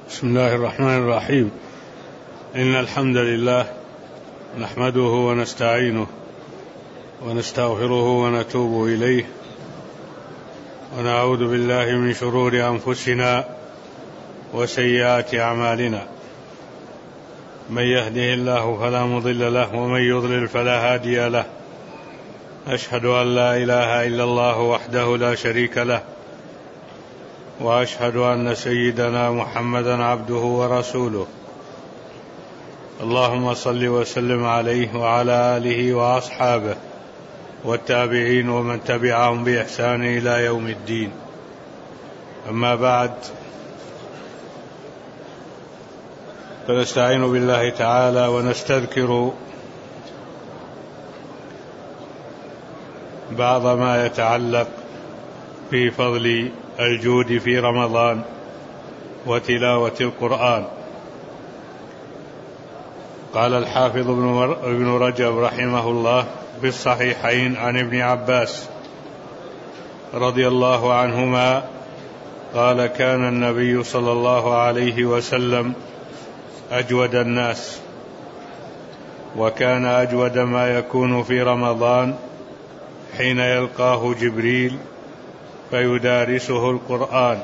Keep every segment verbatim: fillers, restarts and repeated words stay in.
بسم الله الرحمن الرحيم. إن الحمد لله نحمده ونستعينه ونستغفره ونتوب إليه ونعوذ بالله من شرور أنفسنا وسيئات أعمالنا. من يهده الله فلا مضل له ومن يضلل فلا هادي له. أشهد أن لا إله إلا الله وحده لا شريك له، وأشهد أن سيدنا محمدا عبده ورسوله. اللهم صل وسلم عليه وعلى آله وأصحابه والتابعين ومن تبعهم بإحسان إلى يوم الدين. أما بعد، فنستعين بالله تعالى ونستذكر بعض ما يتعلق في فضل الجود في رمضان وتلاوة القرآن. قال الحافظ ابن رجب رحمه الله في الصحيحين عن ابن عباس رضي الله عنهما قال: كان النبي صلى الله عليه وسلم أجود الناس، وكان أجود ما يكون في رمضان حين يلقاه جبريل فيدارسه القرآن،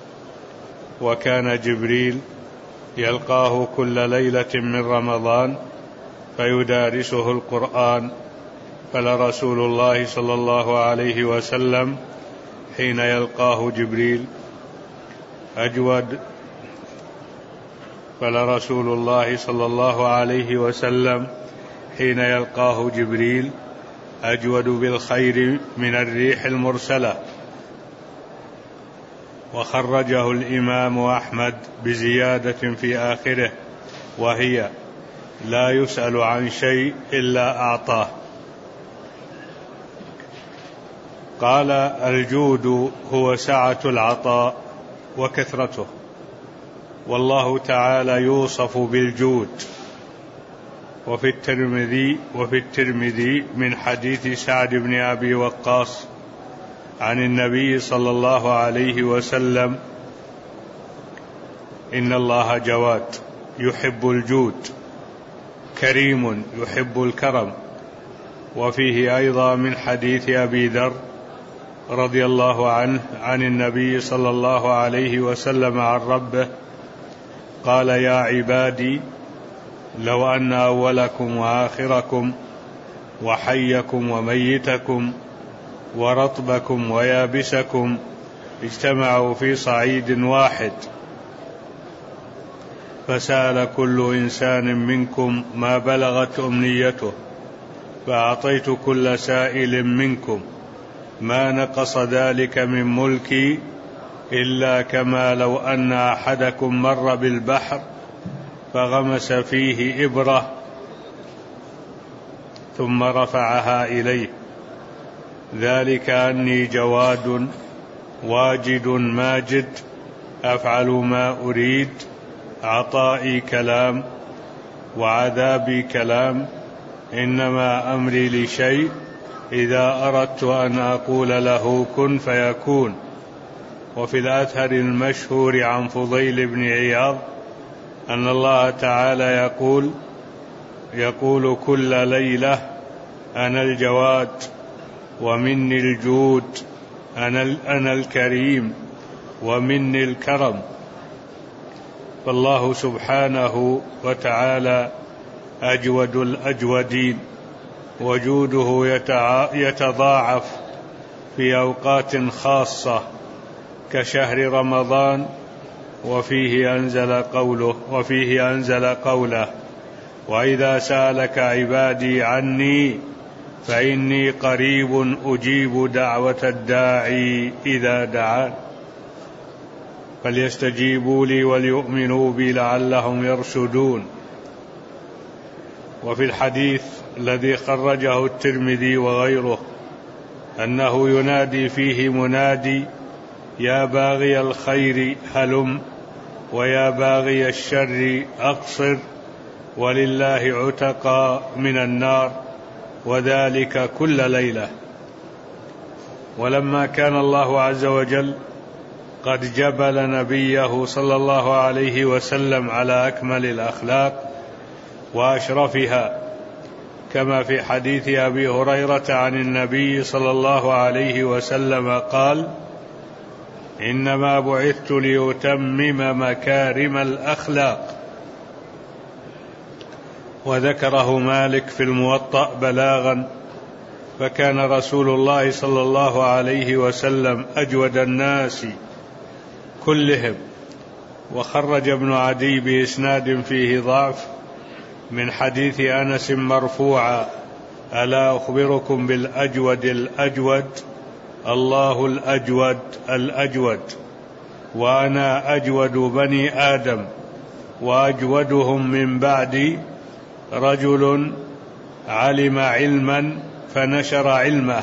وكان جبريل يلقاه كل ليلة من رمضان فيدارسه القرآن، فلرسول الله صلى الله عليه وسلم حين يلقاه جبريل أجود فلرسول الله صلى الله عليه وسلم حين يلقاه جبريل أجود بالخير من الريح المرسلة. وخرجه الإمام أحمد بزيادة في آخره، وهي: لا يسأل عن شيء إلا أعطاه. قال: الجود هو سعة العطاء وكثرته، والله تعالى يوصف بالجود. وفي الترمذي وفي الترمذي من حديث سعد بن أبي وقاص عن النبي صلى الله عليه وسلم: إن الله جواد يحب الجود، كريم يحب الكرم. وفيه أيضا من حديث أبي ذر رضي الله عنه عن النبي صلى الله عليه وسلم عن ربه قال: يا عبادي، لو أن أولكم وآخركم وحيكم وميتكم ورطبكم ويابسكم اجتمعوا في صعيد واحد، فسأل كل إنسان منكم ما بلغت أمنيته، فأعطيت كل سائل منكم، ما نقص ذلك من ملكي إلا كما لو أن أحدكم مر بالبحر فغمس فيه إبرة ثم رفعها إليه، ذلك أني جواد واجد ماجد، أفعل ما أريد، عطائي كلام وعذابي كلام، إنما أمري لشيء إذا أردت أن أقول له كن فيكون. وفي الأثر المشهور عن فضيل بن عياض أن الله تعالى يقول يقول كل ليلة: أنا الجواد ومني الجود، أنا, أنا الكريم ومني الكرم. فالله سبحانه وتعالى أجود الأجودين، وجوده يتضاعف في أوقات خاصة كشهر رمضان، وفيه أنزل قوله وفيه أنزل قوله: وإذا سألك عبادي عني فإني قريب أجيب دعوة الداعي إذا دعان، فليستجيبوا لي وليؤمنوا بي لعلهم يرشدون. وفي الحديث الذي خرجه الترمذي وغيره أنه ينادي فيه منادي: يا باغي الخير هلم، ويا باغي الشر أقصر، ولله عتقى من النار، وذلك كل ليلة. ولما كان الله عز وجل قد جبل نبيه صلى الله عليه وسلم على أكمل الأخلاق وأشرفها، كما في حديث أبي هريرة عن النبي صلى الله عليه وسلم قال: إنما بعثت لأتمم مكارم الأخلاق. وذكره مالك في الموطأ بلاغا، فكان رسول الله صلى الله عليه وسلم أجود الناس كلهم. وخرج ابن عدي بإسناد فيه ضعف من حديث أنس مرفوعا: ألا أخبركم بالأجود الأجود؟ الله الأجود الأجود، وأنا أجود بني آدم، وأجودهم من بعدي رجل علم علما فنشر علمه،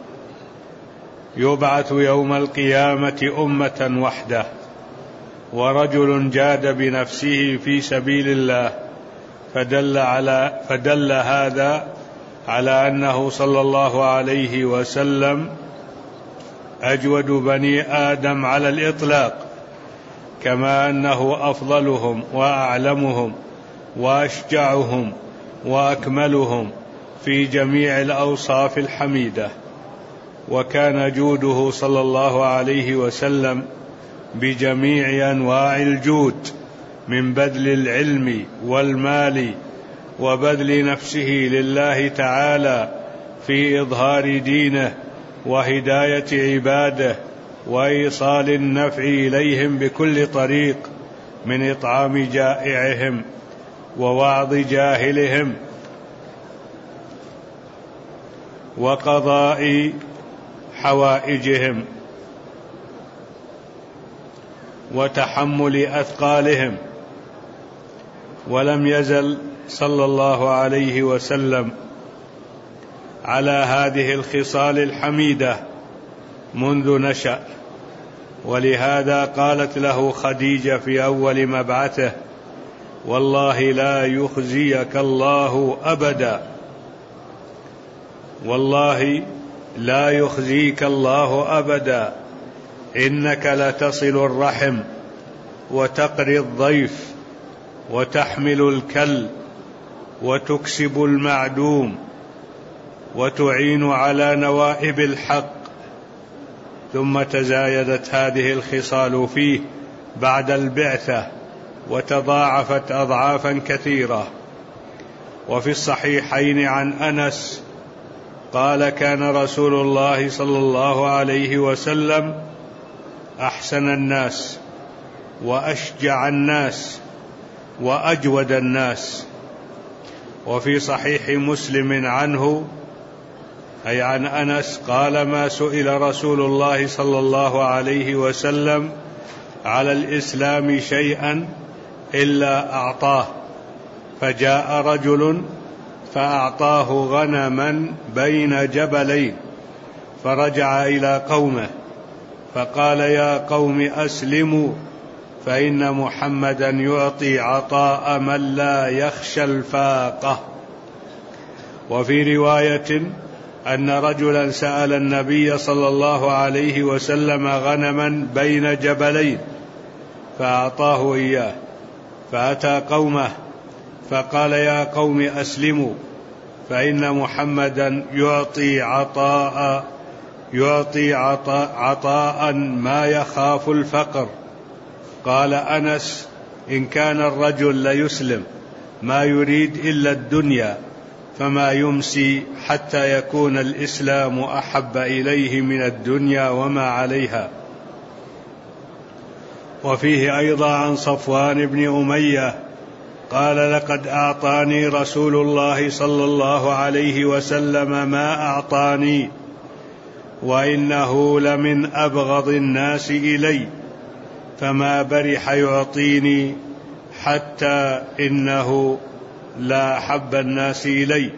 يبعث يوم القيامة أمة وحده، ورجل جاد بنفسه في سبيل الله، فدل, على فدل هذا على أنه صلى الله عليه وسلم أجود بني آدم على الإطلاق، كما أنه أفضلهم وأعلمهم وأشجعهم وأكملهم في جميع الأوصاف الحميدة. وكان جوده صلى الله عليه وسلم بجميع أنواع الجود، من بذل العلم والمال وبذل نفسه لله تعالى في إظهار دينه وهداية عباده وإيصال النفع إليهم بكل طريق، من إطعام جائعهم ووعظ جاهلهم وقضاء حوائجهم وتحمل أثقالهم. ولم يزل صلى الله عليه وسلم على هذه الخصال الحميدة منذ نشأ، ولهذا قالت له خديجة في أول مبعثه: والله لا يخزيك الله أبدا، والله لا يخزيك الله أبدا، إنك لتصل الرحم وتقري الضيف وتحمل الكل وتكسب المعدوم وتعين على نوائب الحق. ثم تزايدت هذه الخصال فيه بعد البعثة وتضاعفت أضعافا كثيرة. وفي الصحيحين عن أنس قال: كان رسول الله صلى الله عليه وسلم أحسن الناس وأشجع الناس وأجود الناس. وفي صحيح مسلم عنه أي عن أنس قال: ما سئل رسول الله صلى الله عليه وسلم على الإسلام شيئا إلا أعطاه، فجاء رجل فأعطاه غنما بين جبلين، فرجع إلى قومه فقال: يا قوم أسلموا، فإن محمدا يعطي عطاء من لا يخشى الفاقة. وفي رواية أن رجلا سأل النبي صلى الله عليه وسلم غنما بين جبلين فأعطاه إياه، فأتى قومه فقال: يا قوم أسلموا، فإن محمدا يعطي عطاء يعطي عطاء, عطاء ما يخاف الفقر. قال أنس: إن كان الرجل ليسلم ما يريد إلا الدنيا، فما يمسي حتى يكون الإسلام أحب إليه من الدنيا وما عليها. وفيه أيضا عن صفوان بن أمية قال: لقد أعطاني رسول الله صلى الله عليه وسلم ما أعطاني، وإنه لمن أبغض الناس إلي، فما برح يعطيني حتى إنه لا أحب الناس إلي.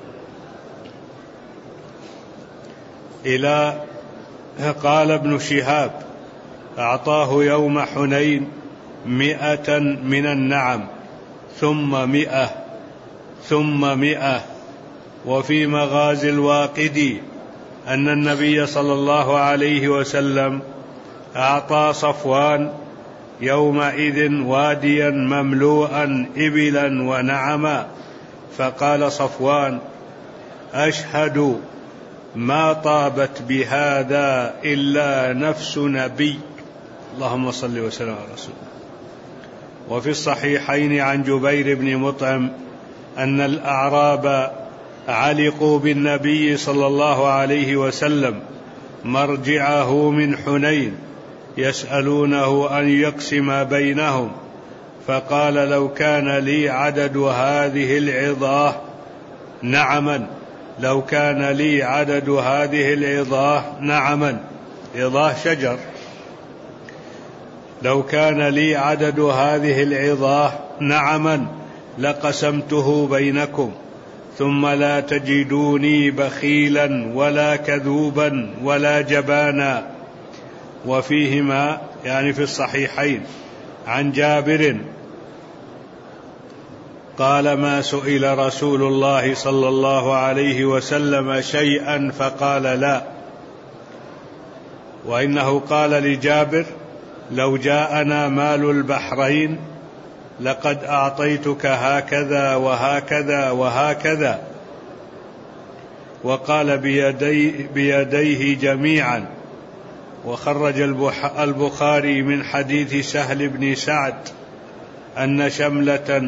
إلى قال ابن شهاب: أعطاه يوم حنين مئة من النعم ثم مئة ثم مئة. وفي مغازي الواقدي أن النبي صلى الله عليه وسلم أعطى صفوان يومئذ واديا مملوءا إبلا ونعما، فقال صفوان: أشهد ما طابت بهذا إلا نفس نبي. اللهم صل وسلم على رسوله. وفي الصحيحين عن جبير بن مطعم أن الأعراب علقوا بالنبي صلى الله عليه وسلم مرجعه من حنين يسألونه أن يقسم بينهم، فقال: لو كان لي عدد هذه العظاه نعما لو كان لي عدد هذه العظاه نعما عظاه شجر لو كان لي عدد هذه العظاه نعما لقسمته بينكم، ثم لا تجدوني بخيلا ولا كذوبا ولا جبانا. وفيهما يعني في الصحيحين عن جابر قال: ما سئل رسول الله صلى الله عليه وسلم شيئا فقال لا. وإنه قال لجابر: لو جاءنا مال البحرين لقد أعطيتك هكذا وهكذا وهكذا. وقال بيدي بيديه جميعا. وخرج البخاري من حديث سهل بن سعد أن شملة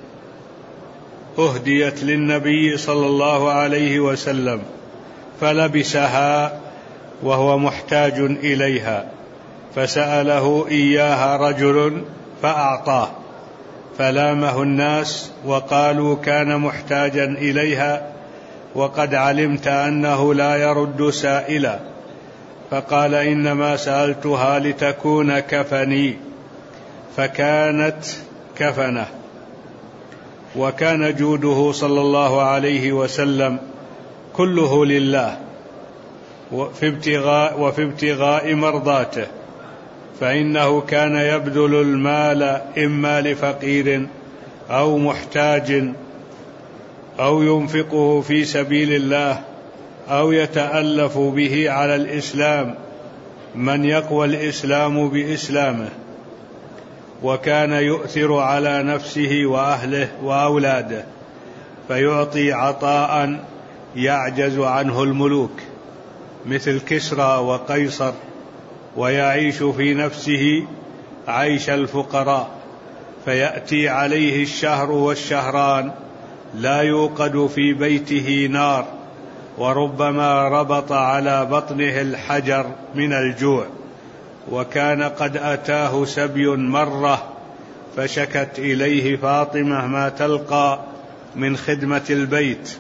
أهديت للنبي صلى الله عليه وسلم فلبسها وهو محتاج إليها، فسأله إياها رجل فأعطاه، فلامه الناس وقالوا: كان محتاجا إليها وقد علمت أنه لا يرد سائلا. فقال: إنما سألتها لتكون كفني، فكانت كفنه. وكان جوده صلى الله عليه وسلم كله لله وفي ابتغاء, وفي ابتغاء مرضاته، فإنه كان يبذل المال إما لفقير أو محتاج أو ينفقه في سبيل الله أو يتألف به على الإسلام من يقوى الإسلام بإسلامه. وكان يؤثر على نفسه وأهله وأولاده، فيعطي عطاء يعجز عنه الملوك مثل كسرى وقيصر، ويعيش في نفسه عيش الفقراء، فيأتي عليه الشهر والشهران لا يوقد في بيته نار، وربما ربط على بطنه الحجر من الجوع. وكان قد أتاه سبي مرة فشكت إليه فاطمة ما تلقى من خدمة البيت،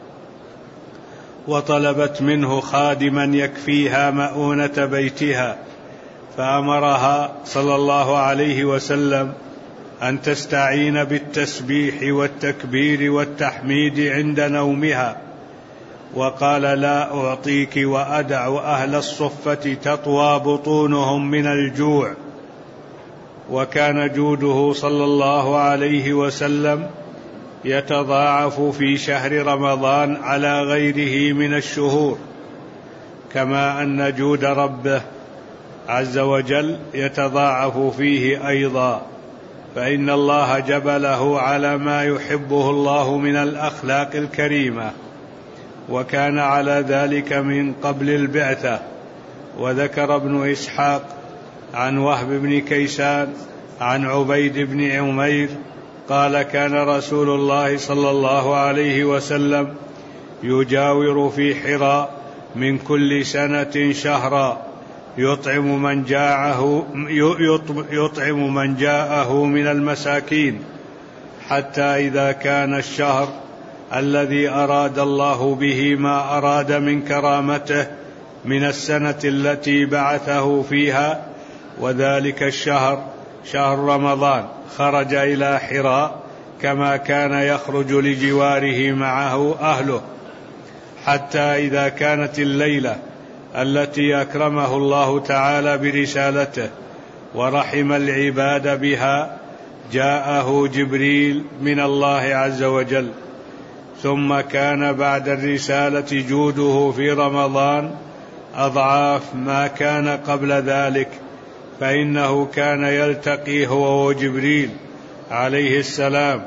وطلبت منه خادما يكفيها مؤونة بيتها، فأمرها صلى الله عليه وسلم أن تستعين بالتسبيح والتكبير والتحميد عند نومها، وقال: لا أعطيك وأدع أهل الصفة تطوى بطونهم من الجوع. وكان جوده صلى الله عليه وسلم يتضاعف في شهر رمضان على غيره من الشهور، كما أن جود ربه عز وجل يتضاعف فيه أيضا، فإن الله جبله على ما يحبه الله من الأخلاق الكريمة، وكان على ذلك من قبل البعثة. وذكر ابن إسحاق عن وهب بن كيسان عن عبيد بن عمير قال: كان رسول الله صلى الله عليه وسلم يجاور في حراء من كل سنة شهرا يطعم من جاءه يطعم من جاءه من المساكين، حتى إذا كان الشهر الذي أراد الله به ما أراد من كرامته من السنة التي بعثه فيها، وذلك الشهر شهر رمضان، خرج إلى حراء كما كان يخرج لجواره معه أهله، حتى إذا كانت الليلة التي أكرمه الله تعالى برسالته ورحم العباد بها جاءه جبريل من الله عز وجل. ثم كان بعد الرسالة جوده في رمضان أضعاف ما كان قبل ذلك فإنه كان يلتقي هو وجبريل عليه السلام،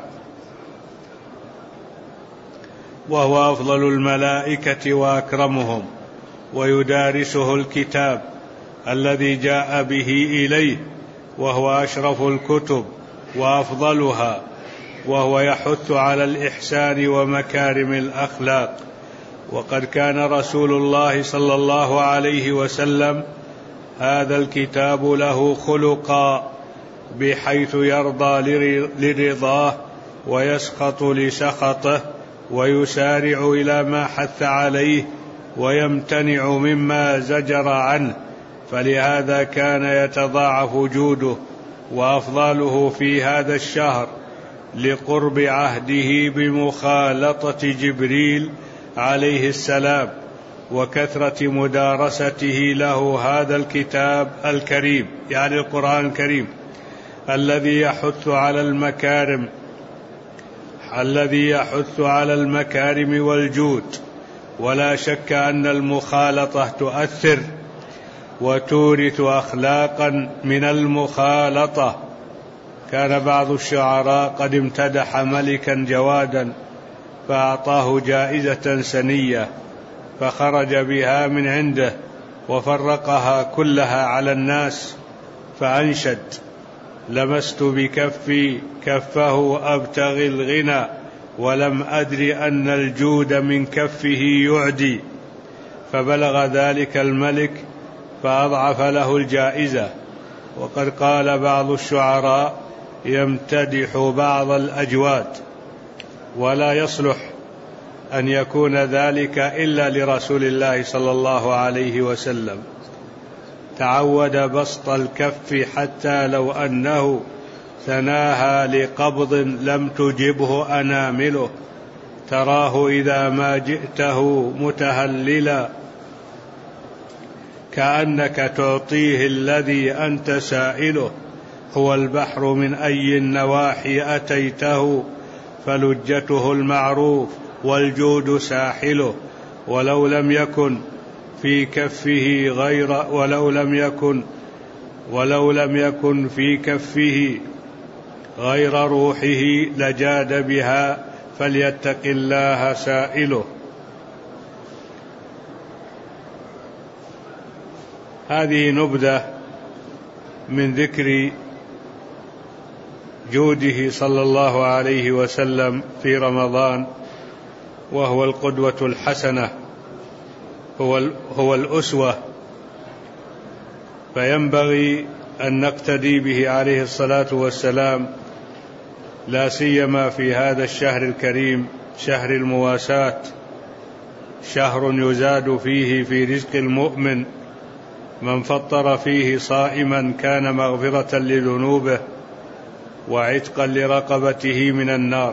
وهو أفضل الملائكة وأكرمهم، ويدارسه الكتاب الذي جاء به إليه، وهو أشرف الكتب وأفضلها، وهو يحث على الإحسان ومكارم الأخلاق. وقد كان رسول الله صلى الله عليه وسلم هذا الكتاب له خلقا، بحيث يرضى لرضاه ويسخط لسخطه، ويسارع إلى ما حث عليه ويمتنع مما زجر عنه، فلهذا كان يتضاعف جوده وأفضاله في هذا الشهر لقرب عهده بمخالطة جبريل عليه السلام، وكثرة مدارسته له هذا الكتاب الكريم، يعني القرآن الكريم الذي يحث على المكارم الذي يحث على المكارم والجود. ولا شك أن المخالطة تؤثر وتورث أخلاقا من المخالطة. كان بعض الشعراء قد امتدح ملكا جوادا فأعطاه جائزة سنية، فخرج بها من عنده وفرقها كلها على الناس، فأنشد: لمست بكفي كفه أبتغي الغنى، ولم أدري أن الجود من كفه يعدي. فبلغ ذلك الملك فأضعف له الجائزة. وقد قال بعض الشعراء: يمتدح بعض الأجواد، ولا يصلح أن يكون ذلك إلا لرسول الله صلى الله عليه وسلم. تعود بسط الكف حتى لو أنه ثناها لقبض لم تجبه أنامله، تراه إذا ما جئته متهللا، كأنك تعطيه الذي أنت سائله، هو البحر من أي النواحي أتيته، فلجته المعروف والجود ساحله، ولو لم يكن في كفه غير ولو لم يكن ولو لم يكن في كفه غير روحه لجاد بها، فليتق الله سائله. هذه نبذة من ذكر جوده صلى الله عليه وسلم في رمضان، وهو القدوة الحسنة، هو هو الأسوة، فينبغي أن نقتدي به عليه الصلاة والسلام، لا سيما في هذا الشهر الكريم، شهر المواساة، شهر يزاد فيه في رزق المؤمن. من فطر فيه صائما كان مغفرة لذنوبه وعتقا لرقبته من النار،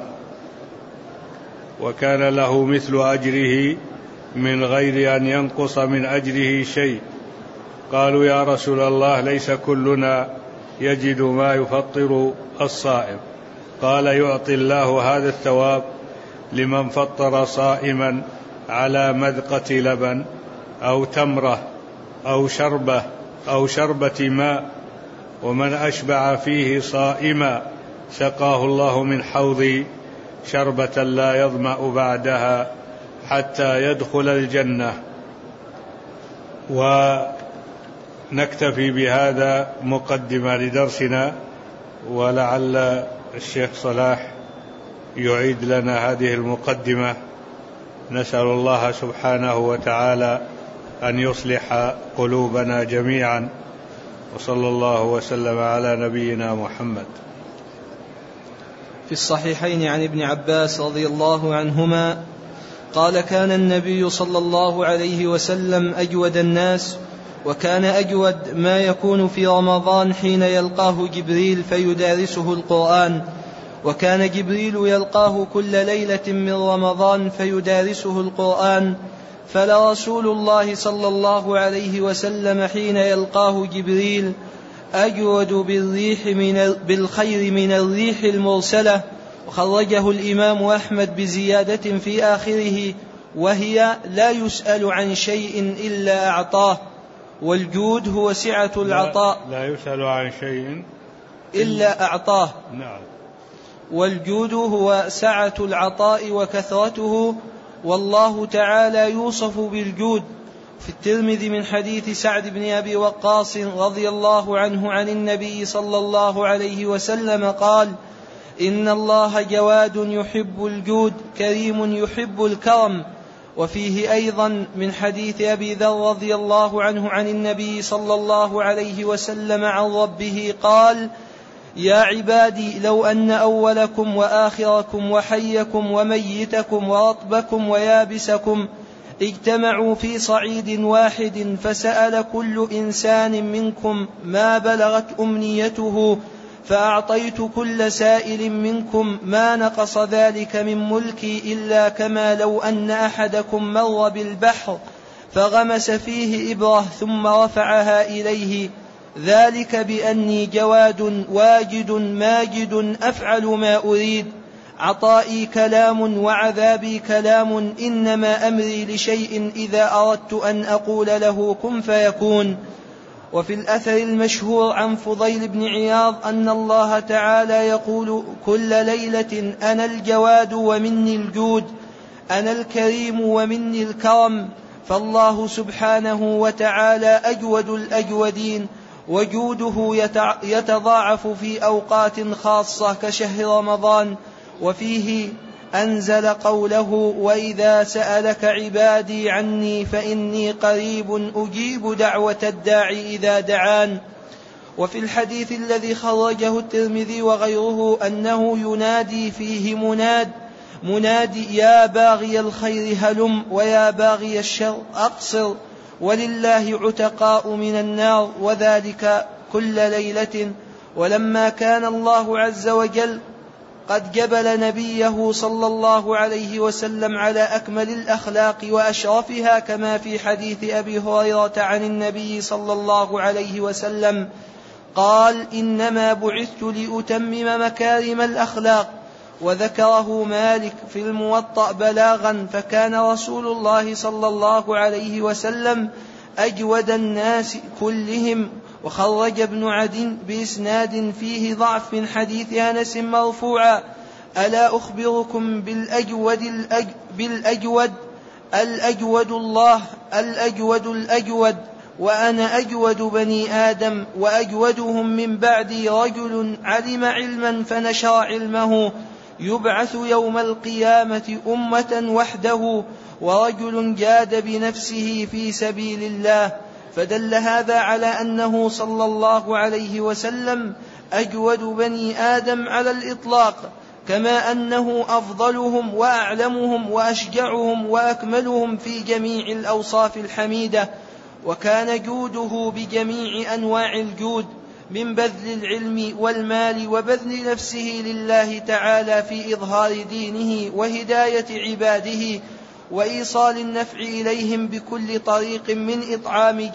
وكان له مثل أجره من غير أن ينقص من أجره شيء. قالوا: يا رسول الله، ليس كلنا يجد ما يفطر الصائم. قال: يعطي الله هذا الثواب لمن فطر صائما على مذقة لبن أو تمرة أو شربة أو شربة ماء، ومن أشبع فيه صائما سقاه الله من حوض شربة لا يظمأ بعدها حتى يدخل الجنة. ونكتفي بهذا مقدمة لدرسنا، ولعل الشيخ صلاح يعيد لنا هذه المقدمة. نسأل الله سبحانه وتعالى أن يصلح قلوبنا جميعا، وصلى الله وسلم على نبينا محمد. في الصحيحين عن ابن عباس رضي الله عنهما قال: كان النبي صلى الله عليه وسلم أجود الناس، وكان أجود ما يكون في رمضان حين يلقاه جبريل فيدارسه القرآن، وكان جبريل يلقاه كل ليلة من رمضان فيدارسه القرآن، فلرسول الله صلى الله عليه وسلم حين يلقاه جبريل أجود بالريح من بالخير من الريح المرسلة. وخرجه الإمام أحمد بزيادة في آخره، وهي: لا يسأل عن شيء إلا أعطاه. والجود هو سعة العطاء. لا, لا يسأل عن شيء إلا أعطاه. نعم. والجود هو سعة العطاء وكثرته، والله تعالى يوصف بالجود. في الترمذي من حديث سعد بن أبي وقاص رضي الله عنه عن النبي صلى الله عليه وسلم قال: إن الله جواد يحب الجود كريم يحب الكرم. وفيه أيضا من حديث أبي ذر رضي الله عنه عن النبي صلى الله عليه وسلم عن ربه قال: يا عبادي لو أن أولكم وآخركم وحيكم وميتكم ورطبكم ويابسكم اجتمعوا في صعيد واحد فسأل كل إنسان منكم ما بلغت أمنيته فأعطيت كل سائل منكم ما نقص ذلك من ملكي إلا كما لو أن أحدكم مر بالبحر فغمس فيه إبرة ثم رفعها إليه، ذلك بأني جواد واجد ماجد أفعل ما أريد. عطائي كلام وعذابي كلام، إنما أمري لشيء إذا أردت أن أقول له كن فيكون. وفي الأثر المشهور عن فضيل بن عياض أن الله تعالى يقول كل ليلة: أنا الجواد ومني الجود، أنا الكريم ومني الكرم. فالله سبحانه وتعالى أجود الأجودين، وجوده يتضاعف في أوقات خاصة كشهر رمضان. وفيه أنزل قوله: وإذا سألك عبادي عني فإني قريب أجيب دعوة الداعي إذا دعان. وفي الحديث الذي خرجه الترمذي وغيره أنه ينادي فيه مناد منادي: يا باغي الخير هلم، ويا باغي الشر أقصر، ولله عتقاء من النار، وذلك كل ليلة. ولما كان الله عز وجل قد جبل نبيه صلى الله عليه وسلم على أكمل الأخلاق وأشرفها، كما في حديث أبي هريرة عن النبي صلى الله عليه وسلم قال: إنما بعثت لأتمم مكارم الأخلاق. وذكره مالك في الموطأ بلاغا، فكان رسول الله صلى الله عليه وسلم أجود الناس كلهم. وخرج ابن عدي بإسناد فيه ضعف من حديث أنس مرفوعا: ألا أخبركم بالأجود الأج... بالأجود الأجود الله الأجود الأجود، وأنا أجود بني آدم، وأجودهم من بعدي رجل علم علما فنشر علمه، يبعث يوم القيامة أمة وحده، ورجل جاد بنفسه في سبيل الله. فدل هذا على أنه صلى الله عليه وسلم أجود بني آدم على الإطلاق، كما أنه أفضلهم وأعلمهم وأشجعهم وأكملهم في جميع الأوصاف الحميدة. وكان جوده بجميع أنواع الجود، من بذل العلم والمال وبذل نفسه لله تعالى في إظهار دينه وهداية عباده وإيصال النفع إليهم بكل طريق، من إطعام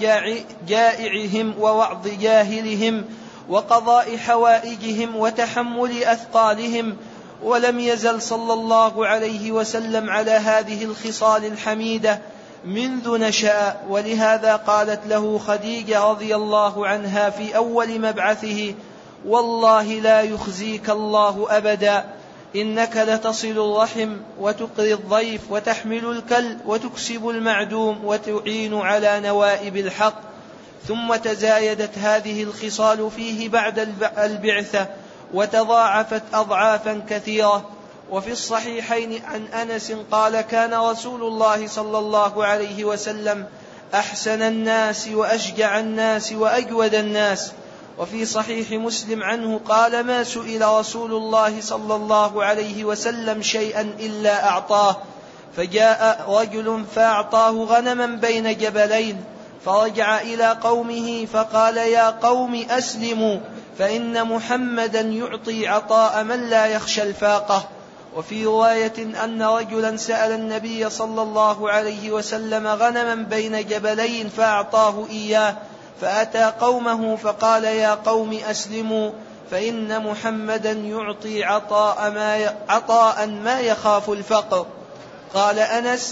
جائعهم ووعظ جاهلهم وقضاء حوائجهم وتحمل أثقالهم. ولم يزل صلى الله عليه وسلم على هذه الخصال الحميدة منذ نشأ. ولهذا قالت له خديجة رضي الله عنها في أول مبعثه: والله لا يخزيك الله أبدا، إنك لتصل الرحم وتقري الضيف وتحمل الكل وتكسب المعدوم وتعين على نوائب الحق. ثم تزايدت هذه الخصال فيه بعد البعثة وتضاعفت أضعافا كثيرة. وفي الصحيحين عن أنس قال: كان رسول الله صلى الله عليه وسلم أحسن الناس وأشجع الناس وأجود الناس. وفي صحيح مسلم عنه قال: ما سئل رسول الله صلى الله عليه وسلم شيئا إلا أعطاه، فجاء رجل فأعطاه غنما بين جبلين، فرجع إلى قومه فقال: يا قوم أسلموا، فإن محمدا يعطي عطاء من لا يخشى الفاقة. وفي رواية أن رجلا سأل النبي صلى الله عليه وسلم غنما بين جبلين فأعطاه إياه، فأتى قومه فقال: يا قوم أسلموا، فإن محمدا يعطي عطاء ما, عطاء ما يخاف الفقر. قال أنس: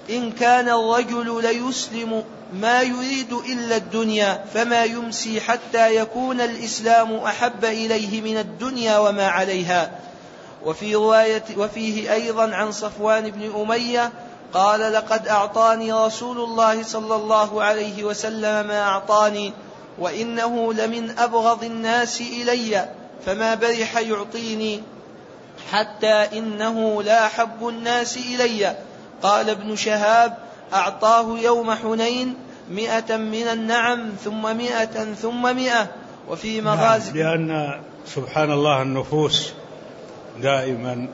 إن كان الرجل ليسلم ما يريد إلا الدنيا فما يمسي حتى يكون الإسلام أحب إليه من الدنيا وما عليها. وفي رواية وفيه أيضا عن صفوان بن أمية قال لقد أعطاني رسول الله صلى الله عليه وسلم ما أعطاني وإنه لمن أبغض الناس إلي فما برح يعطيني حتى إنه لا حب الناس إلي. قال ابن شهاب أعطاه يوم حنين مئة من النعم ثم مئة ثم مئة. وفي مغازي لأن سبحان الله النفوس دائما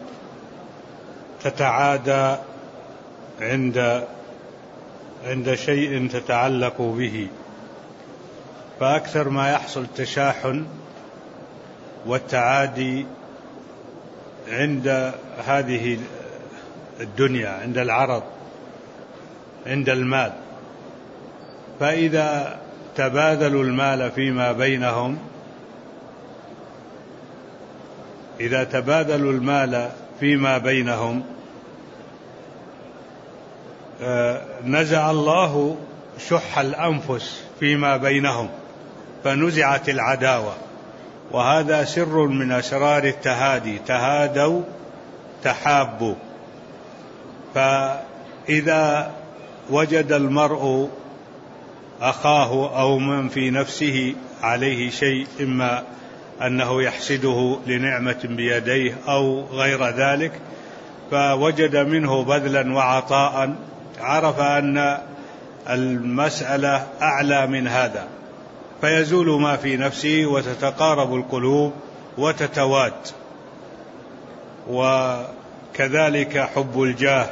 تتعادى عند عند شيء تتعلق به، فأكثر ما يحصل التشاحن والتعادي عند هذه الدنيا، عند العرض، عند المال. فإذا تبادلوا المال فيما بينهم إذا تبادلوا المال فيما بينهم نزع الله شح الأنفس فيما بينهم فنزعت العداوة، وهذا سر من أسرار التهادي، تهادوا تحابوا. فإذا وجد المرء أخاه أو من في نفسه عليه شيء، إما أنه يحسده لنعمة بيديه أو غير ذلك، فوجد منه بذلا وعطاء، عرف أن المسألة أعلى من هذا، فيزول ما في نفسه وتتقارب القلوب وتتواد. وكذلك حب الجاه،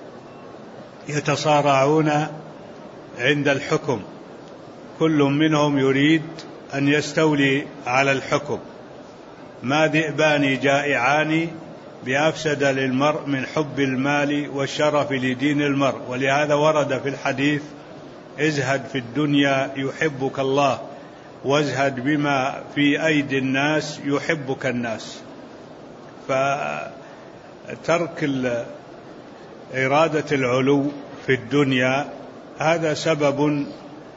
يتصارعون عند الحكم، كل منهم يريد أن يستولي على الحكم. ما ذئبان جائعان بأفسد للمرء من حب المال والشرف لدين المرء. ولهذا ورد في الحديث ازهد في الدنيا يحبك الله، وازهد بما في أيدي الناس يحبك الناس. فترك إرادة العلو في الدنيا هذا سبب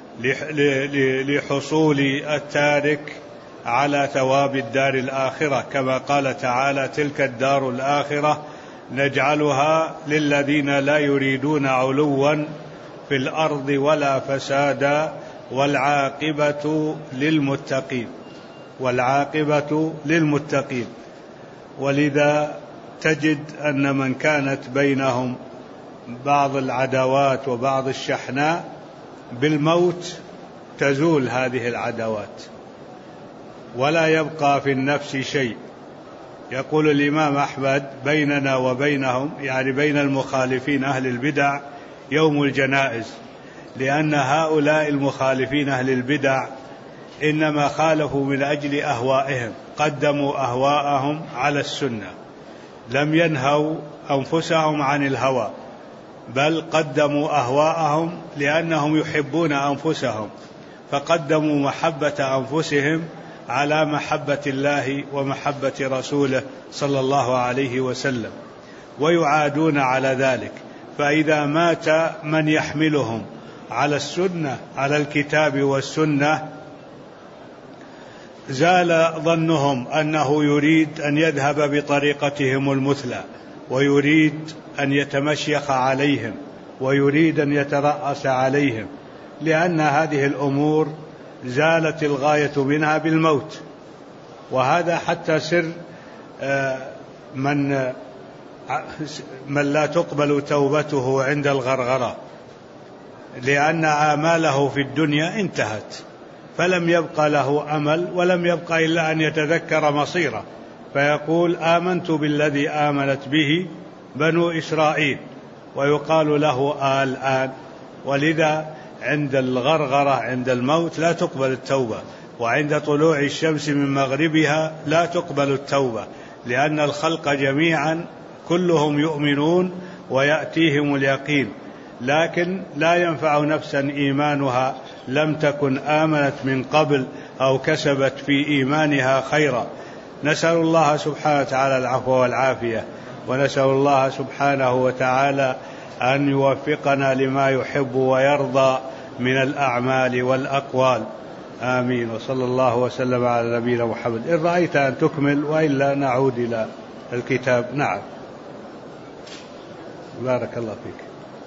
لحصول التارك على ثواب الدار الآخرة، كما قال تعالى تلك الدار الآخرة نجعلها للذين لا يريدون علوا في الأرض ولا فسادا والعاقبة للمتقين والعاقبة للمتقين. ولذا تجد أن من كانت بينهم بعض العداوات وبعض الشحناء بالموت تزول هذه العداوات ولا يبقى في النفس شيء. يقول الإمام أحمد بيننا وبينهم، يعني بين المخالفين أهل البدع، يوم الجنائز، لأن هؤلاء المخالفين أهل البدع إنما خالفوا من أجل أهوائهم، قدموا أهواءهم على السنة، لم ينهوا أنفسهم عن الهوى، بل قدموا أهواءهم لأنهم يحبون أنفسهم، فقدموا محبة أنفسهم على محبة الله ومحبة رسوله صلى الله عليه وسلم، ويعادون على ذلك. فإذا مات من يحملهم على السنة، على الكتاب والسنة، زال ظنهم أنه يريد أن يذهب بطريقتهم المثلى، ويريد أن يتمشيخ عليهم، ويريد أن يترأس عليهم، لأن هذه الأمور زالت الغاية منها بالموت. وهذا حتى سر من من لا تقبل توبته عند الغرغرة، لأن آماله في الدنيا انتهت، فلم يبقى له أمل، ولم يبقى إلا أن يتذكر مصيره، فيقول آمنت بالذي آمنت به بنو إسرائيل، ويقال له آه الآن. ولذا عند الغرغرة، عند الموت، لا تقبل التوبة، وعند طلوع الشمس من مغربها لا تقبل التوبة، لأن الخلق جميعا كلهم يؤمنون ويأتيهم اليقين، لكن لا ينفع نفسا إيمانها لم تكن آمنت من قبل أو كسبت في إيمانها خيرا. نسأل الله سبحانه وتعالى العفو والعافية، ونسأل الله سبحانه وتعالى أن يوفقنا لما يحب ويرضى من الأعمال والأقوال، آمين. وصلى الله وسلم على نبينا محمد. إن رأيت أن تكمل وإلا نعود إلى الكتاب. نعم، بارك الله فيك.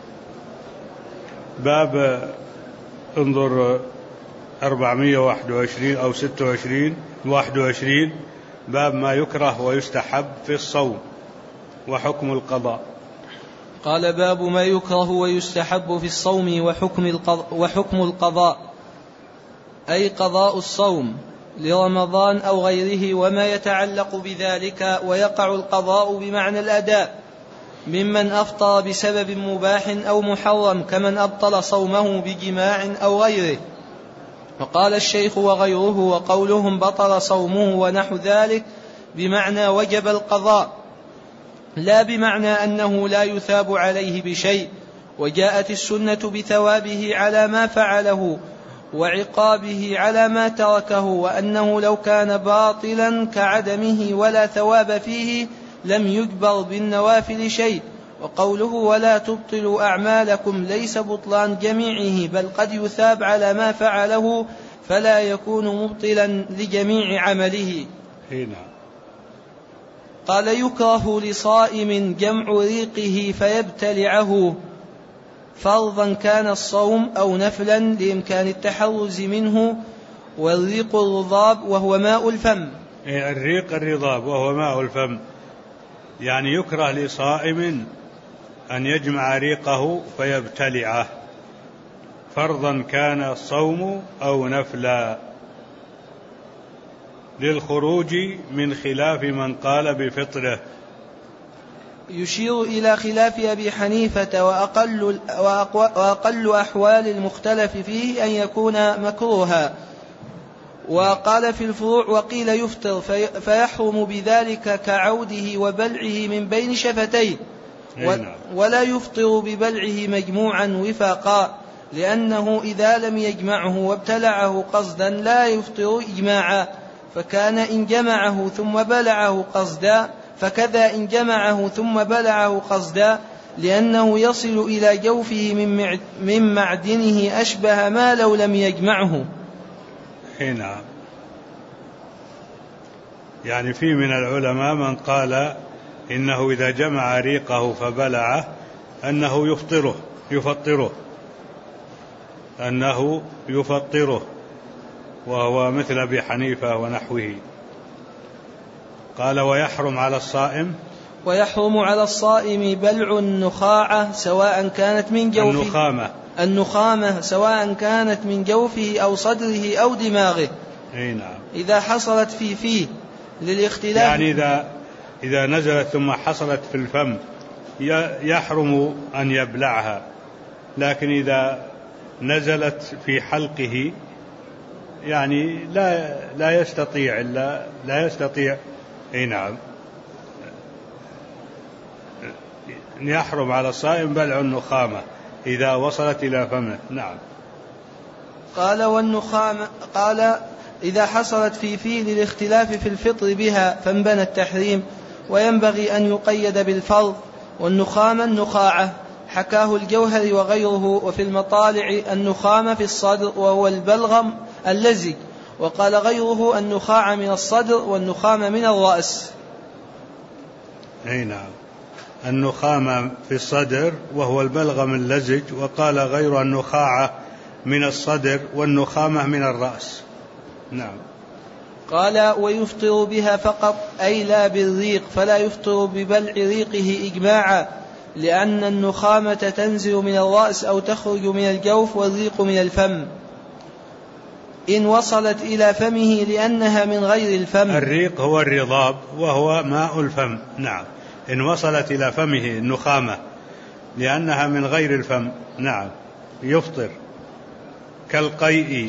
باب انظر أربعمائة وواحد وعشرين أو ستة وعشرين واحد وعشرين، باب ما يكره ويستحب في الصوم وحكم القضاء. قال باب ما يكره ويستحب في الصوم وحكم القضاء, وحكم القضاء أي قضاء الصوم لرمضان أو غيره وما يتعلق بذلك، ويقع القضاء بمعنى الأداء ممن أفطر بسبب مباح أو محرم كمن أبطل صومه بجماع أو غيره. وقال الشيخ وغيره وقولهم بطل صومه ونحو ذلك بمعنى وجب القضاء، لا بمعنى أنه لا يثاب عليه بشيء. وجاءت السنة بثوابه على ما فعله وعقابه على ما تركه، وأنه لو كان باطلا كعدمه ولا ثواب فيه لم يجبر بالنوافل شيء. وقوله ولا تبطلوا أعمالكم ليس بطلان جميعه، بل قد يثاب على ما فعله فلا يكون مبطلا لجميع عمله. هنا قال يكره لصائم جمع ريقه فيبتلعه فرضا كان الصوم أو نفلا لإمكان التحرز منه. والريق الرضاب وهو ماء الفم. الريق الرضاب وهو ماء الفم، يعني يكره لصائم أن يجمع ريقه فيبتلعه فرضا كان الصوم أو نفلا للخروج من خلاف من قال بفطره. يشير إلى خلاف أبي حنيفة وأقل, وأقل أحوال المختلف فيه أن يكون مكروها. وقال في الفروع وقيل يفطر فيحرم بذلك كعوده وبلعه من بين شفتيه، ولا يفطر ببلعه مجموعا وفاقا، لأنه إذا لم يجمعه وابتلعه قصدا لا يفطر إجماعا، فكان إن جمعه ثم بلعه قصدا فكذا إن جمعه ثم بلعه قصدا، لأنه يصل إلى جوفه من معدنه أشبه ما لو لم يجمعه. هنا يعني في من العلماء من قال إنه إذا جمع ريقه فبلعه أنه يفطره يفطره أنه يفطره وهو مثل أبي حنيفة ونحوه. قال ويحرم على الصائم ويحرم على الصائم بلع النخاعة سواء كانت من جوفه النخامة النخامة سواء كانت من جوفه أو صدره أو دماغه. أي نعم. إذا حصلت في فيه للاختلاف، يعني إذا إذا نزلت ثم حصلت في الفم يحرم أن يبلعها، لكن إذا نزلت في حلقه يعني لا لا يستطيع إلا لا يستطيع أي نعم يحرم على الصائم بلع النخامة إذا وصلت إلى فمه. نعم. قال والنخامة قال إذا حصلت في فيه للاختلاف في الفطر بها فانبنى التحريم، وينبغي أن يقيد بالفرض. والنخامة النخاعة حكاه الجوهري وغيره. وفي المطالع النخامة في الصدر وهو البلغم اللزج. وقال غيره النخاع من الصدر والنخامة من الرأس. أي نعم، النخامة في الصدر وهو البلغم اللزج. وقال غير النخاعة من الصدر والنخامة من الرأس. نعم. قال ويفطر بها فقط أي لا بالريق، فلا يفطر ببلع ريقه إجماعا، لأن النخامة تنزل من الرأس أو تخرج من الجوف والريق من الفم إن وصلت إلى فمه لأنها من غير الفم. الريق هو الرضاب وهو ماء الفم. نعم. إن وصلت إلى فمه النخامة لأنها من غير الفم نعم يفطر. كالقيء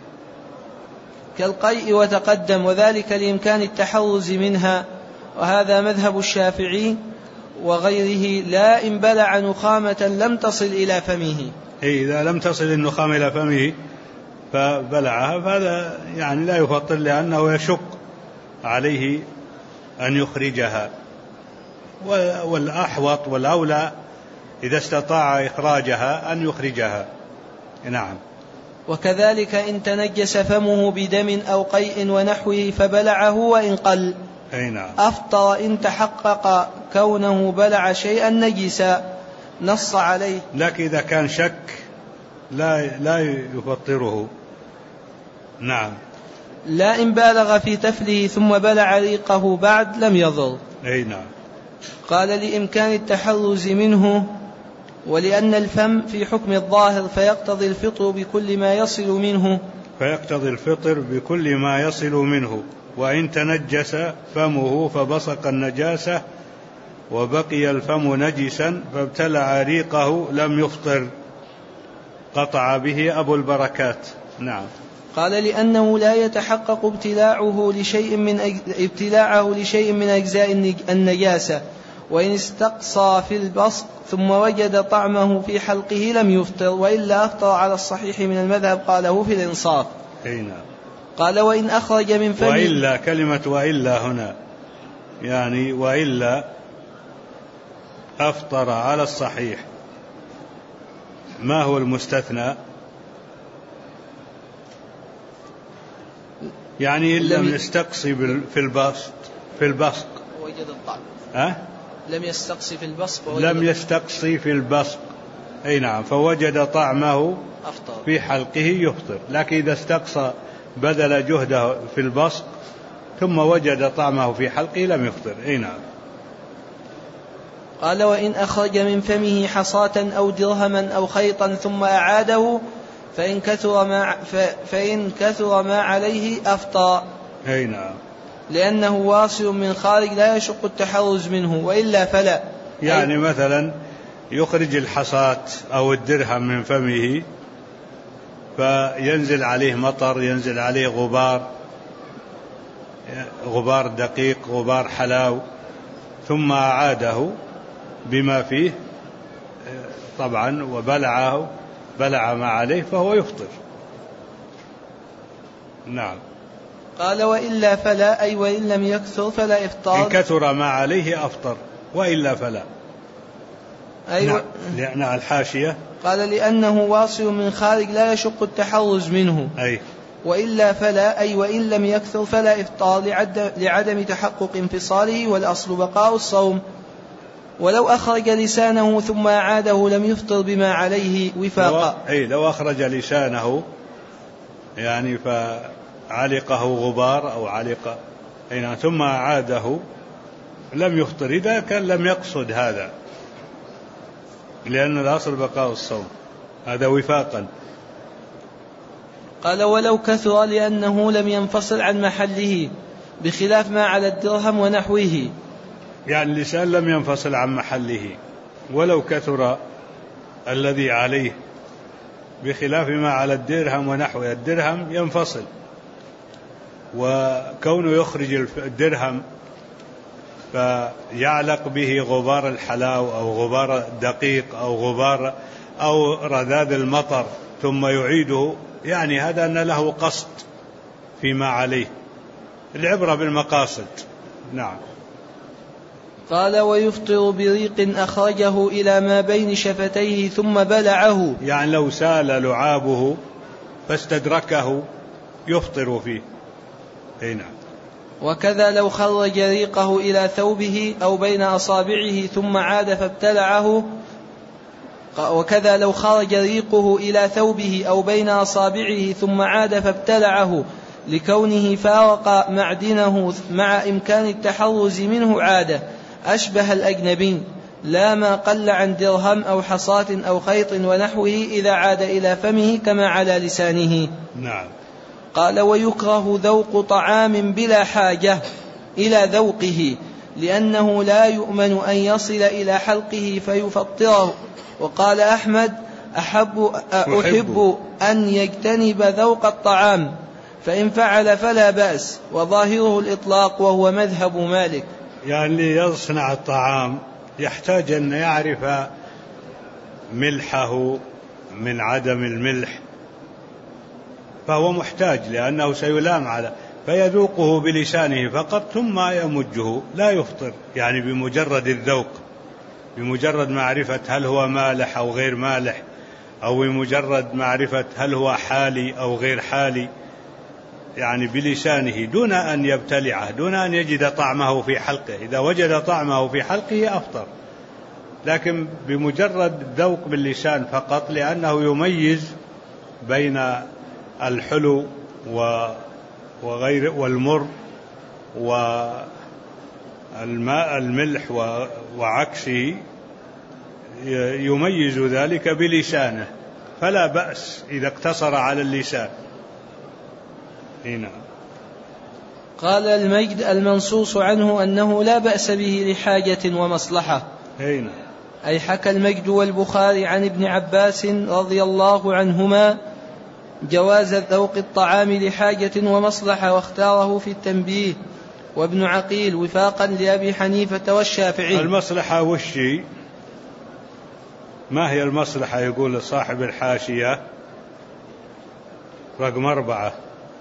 كالقيء وتقدم، وذلك لإمكان التحرز منها، وهذا مذهب الشافعي وغيره. لا إن بلع نخامة لم تصل إلى فمه. إذا لم تصل النخامة إلى فمه فبلعها فهذا يعني لا يفطر، لأنه يشق عليه أن يخرجها. والأحوط والأولى إذا استطاع إخراجها أن يخرجها. نعم. وكذلك إن تنجس فمه بدم أو قيء ونحوه فبلعه وإن قل نعم. أفطر إن تحقق كونه بلع شيئا نجسا، نص عليه. لكن إذا كان شك لا, لا يفطره. نعم. لا إن بالغ في تفله ثم بلع ريقه بعد لم يضر. أي نعم. قال لإمكان التحرز منه، ولأن الفم في حكم الظاهر فيقتضي الفطر بكل ما يصل منه فيقتضي الفطر بكل ما يصل منه وإن تنجس فمه فبصق النجاسة وبقي الفم نجسا فابتلع ريقه لم يفطر، قطع به أبو البركات. نعم. قال لأنه لا يتحقق ابتلاعه لشيء من أج... ابتلاعه لشيء من أجزاء النجاسة، وإن استقصى في البصق ثم وجد طعمه في حلقه لم يفطر، وإلا أفطر على الصحيح من المذهب، قاله في الإنصاف. نعم. قال وإن أخرج من فمه. وإلا، كلمة وإلا هنا يعني وإلا أفطر على الصحيح. ما هو المستثنى؟ يعني إن لم يستقصي في البسط في البصق وجد الطعم. أه؟ لم يستقصي في البصق لم يستقصي في البصق أي نعم، فوجد طعمه أفطر. في حلقه يفطر. لكن إذا استقصى بذل جهده في البصق ثم وجد طعمه في حلقه لم يفطر. أي نعم. قال وإن أخرج من فمه حصاة أو درهما أو خيطا ثم أعاده فإن كثر ما, فإن كثر ما عليه أفطر. أي نعم. لأنه واصل من خارج لا يشق التحرز منه، وإلا فلا. يعني مثلا يخرج الحصاة أو الدرهم من فمه فينزل عليه مطر، ينزل عليه غبار، غبار دقيق، غبار حلاو، ثم أعاده بما فيه طبعا وبلعه بلع ما عليه فهو يفطر. نعم. قال وإلا فلا، أي وإن لم يكثر فلا إفطار. إن كثر ما عليه أفطر وإلا فلا. أيوة. نعم. الحاشية قال لأنه واصل من خارج لا يشق التحرز منه. أي. وإلا فلا، أي وإن لم يكثر فلا إفطار لعدم تحقق انفصاله، والأصل بقاء الصوم. ولو أخرج لسانه ثم أعاده لم يفطر بما عليه وفاقا. أي لو أخرج لسانه يعني فعلقه غبار أو علق أي ثم أعاده لم يفطر إذا كان لم يقصد هذا، لأن الأصل بقاء الصوم، هذا وفاقا. قال ولو كثر لأنه لم ينفصل عن محله، بخلاف ما على الدرهم ونحوه. يعني اللسان لم ينفصل عن محله ولو كثر الذي عليه، بخلاف ما على الدرهم ونحوه. الدرهم ينفصل، وكونه يخرج الدرهم فيعلق به غبار الحلاو أو غبار الدقيق أو غبار أو رذاذ المطر ثم يعيده، يعني هذا أن له قصد فيما عليه. العبرة بالمقاصد. نعم. قال ويفطر بريق أخرجه إلى ما بين شفتيه ثم بلعه، يعني لو سال لعابه فاستدركه يفطر فيه. أي نعم. وكذا لو خرج ريقه إلى ثوبه أو بين أصابعه ثم عاد فابتلعه وكذا لو خرج ريقه إلى ثوبه أو بين أصابعه ثم عاد فابتلعه لكونه فارق معدنه مع إمكان التحرز منه عادة، أشبه الأجنبي، لا ما قل عن درهم أو حصاة أو خيط ونحوه إذا عاد إلى فمه كما على لسانه. نعم. قال ويكره ذوق طعام بلا حاجة إلى ذوقه، لأنه لا يؤمن أن يصل إلى حلقه فيفطره. وقال أحمد أحب, أحب أن يجتنب ذوق الطعام، فإن فعل فلا بأس، وظاهره الإطلاق وهو مذهب مالك. يعني يصنع الطعام يحتاج أن يعرف ملحه من عدم الملح، فهو محتاج لأنه سيلام على، فيذوقه بلسانه فقط ثم يمجه، لا يفطر يعني بمجرد الذوق. بمجرد معرفة هل هو مالح أو غير مالح، أو بمجرد معرفة هل هو حالي أو غير حالي، يعني بلسانه دون أن يبتلعه، دون أن يجد طعمه في حلقه. إذا وجد طعمه في حلقه أفطر، لكن بمجرد ذوق باللسان فقط، لأنه يميز بين الحلو وغير والمر والماء الملح وعكسه، يميز ذلك بلسانه، فلا بأس إذا اقتصر على اللسان. هنا قال المجد المنصوص عنه أنه لا بأس به لحاجة ومصلحة. هنا أي حكى المجد والبخاري عن ابن عباس رضي الله عنهما جواز ذوق الطعام لحاجة ومصلحة، واختاره في التنبيه، وابن عقيل وفاقا لأبي حنيفة والشافعي. المصلحة والشيء، ما هي المصلحة؟ يقول صاحب الحاشية رقم أربعة،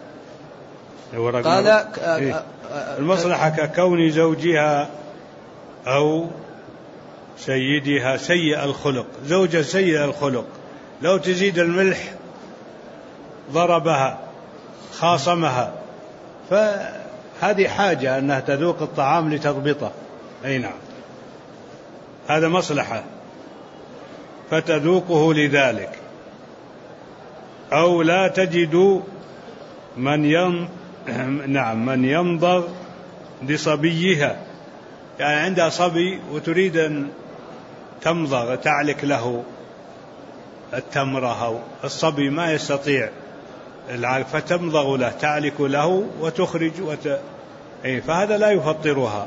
قال إيه؟ المصلحة ككون زوجها أو سيدها سيء الخلق، زوجة سيء الخلق، لو تزيد الملح ضربها خاصمها، فهذه حاجة أنها تذوق الطعام لتضبطه. أي نعم، هذا مصلحة فتذوقه لذلك. أو لا تجد من ين... نعم من يمضغ لصبيها، يعني عندها صبي وتريد أن تمضغ تعلك له التمرة، أو الصبي ما يستطيع فتمضغ له تعلك له وتخرج وت... فهذا لا يفطرها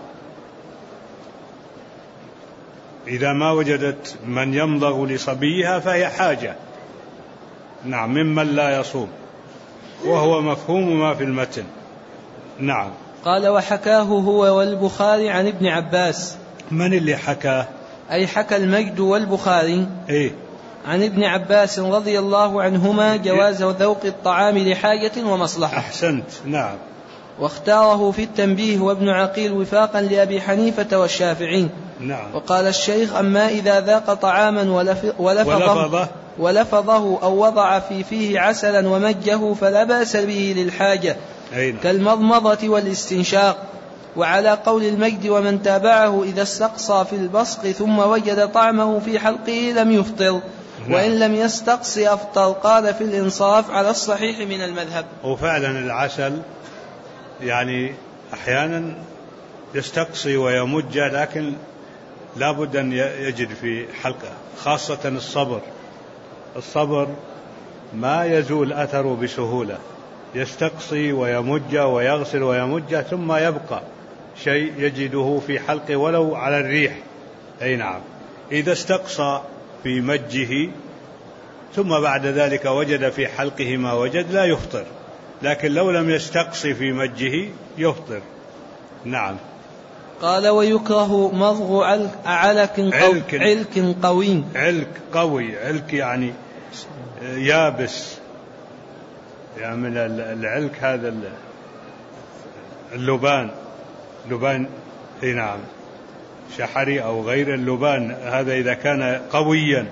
إذا ما وجدت من يمضغ لصبيها، فهي حاجة نعم ممن لا يصوم، وهو مفهوم ما في المتن. نعم. قال وحكاه هو والبخاري عن ابن عباس. من اللي حكاه؟ أي حكى المجد والبخاري إيه؟ عن ابن عباس رضي الله عنهما جواز ذوق الطعام لحاجة ومصلحة. أحسنت. نعم. واختاره في التنبيه وابن عقيل وفاقا لأبي حنيفة والشافعي. نعم. وقال الشيخ أما إذا ذاق طعاما ولف ولفظه, ولفظه ولفظه أو وضع في فيه عسلا ومجه فلا بأس به للحاجة كالمضمضة والاستنشاق. وعلى قول المجد ومن تابعه إذا استقصى في البصق ثم وجد طعمه في حلقه لم يفطر، وإن لم يستقصي أفطر. قال في الإنصاف على الصحيح من المذهب. وفعلا العسل يعني أحيانا يستقصي ويمج، لكن لا بد أن يجد في حلقه، خاصة الصبر. الصبر ما يزول أثره بسهولة، يستقصي ويمج ويغسل ويمج، ثم يبقى شيء يجده في حلقه ولو على الريح. أي نعم. إذا استقصى في مجه ثم بعد ذلك وجد في حلقه ما وجد لا يفطر، لكن لو لم يستقصي في مجه يفطر. نعم. قال ويكره مضغ علك قوي. علك قوي. علك قوي، علك يعني يابس، يعني من العلك هذا اللبان، لبان. نعم، شحري أو غير اللبان، هذا إذا كان قويا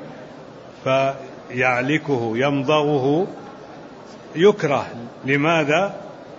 فيعلكه يمضغه يكره. لماذا؟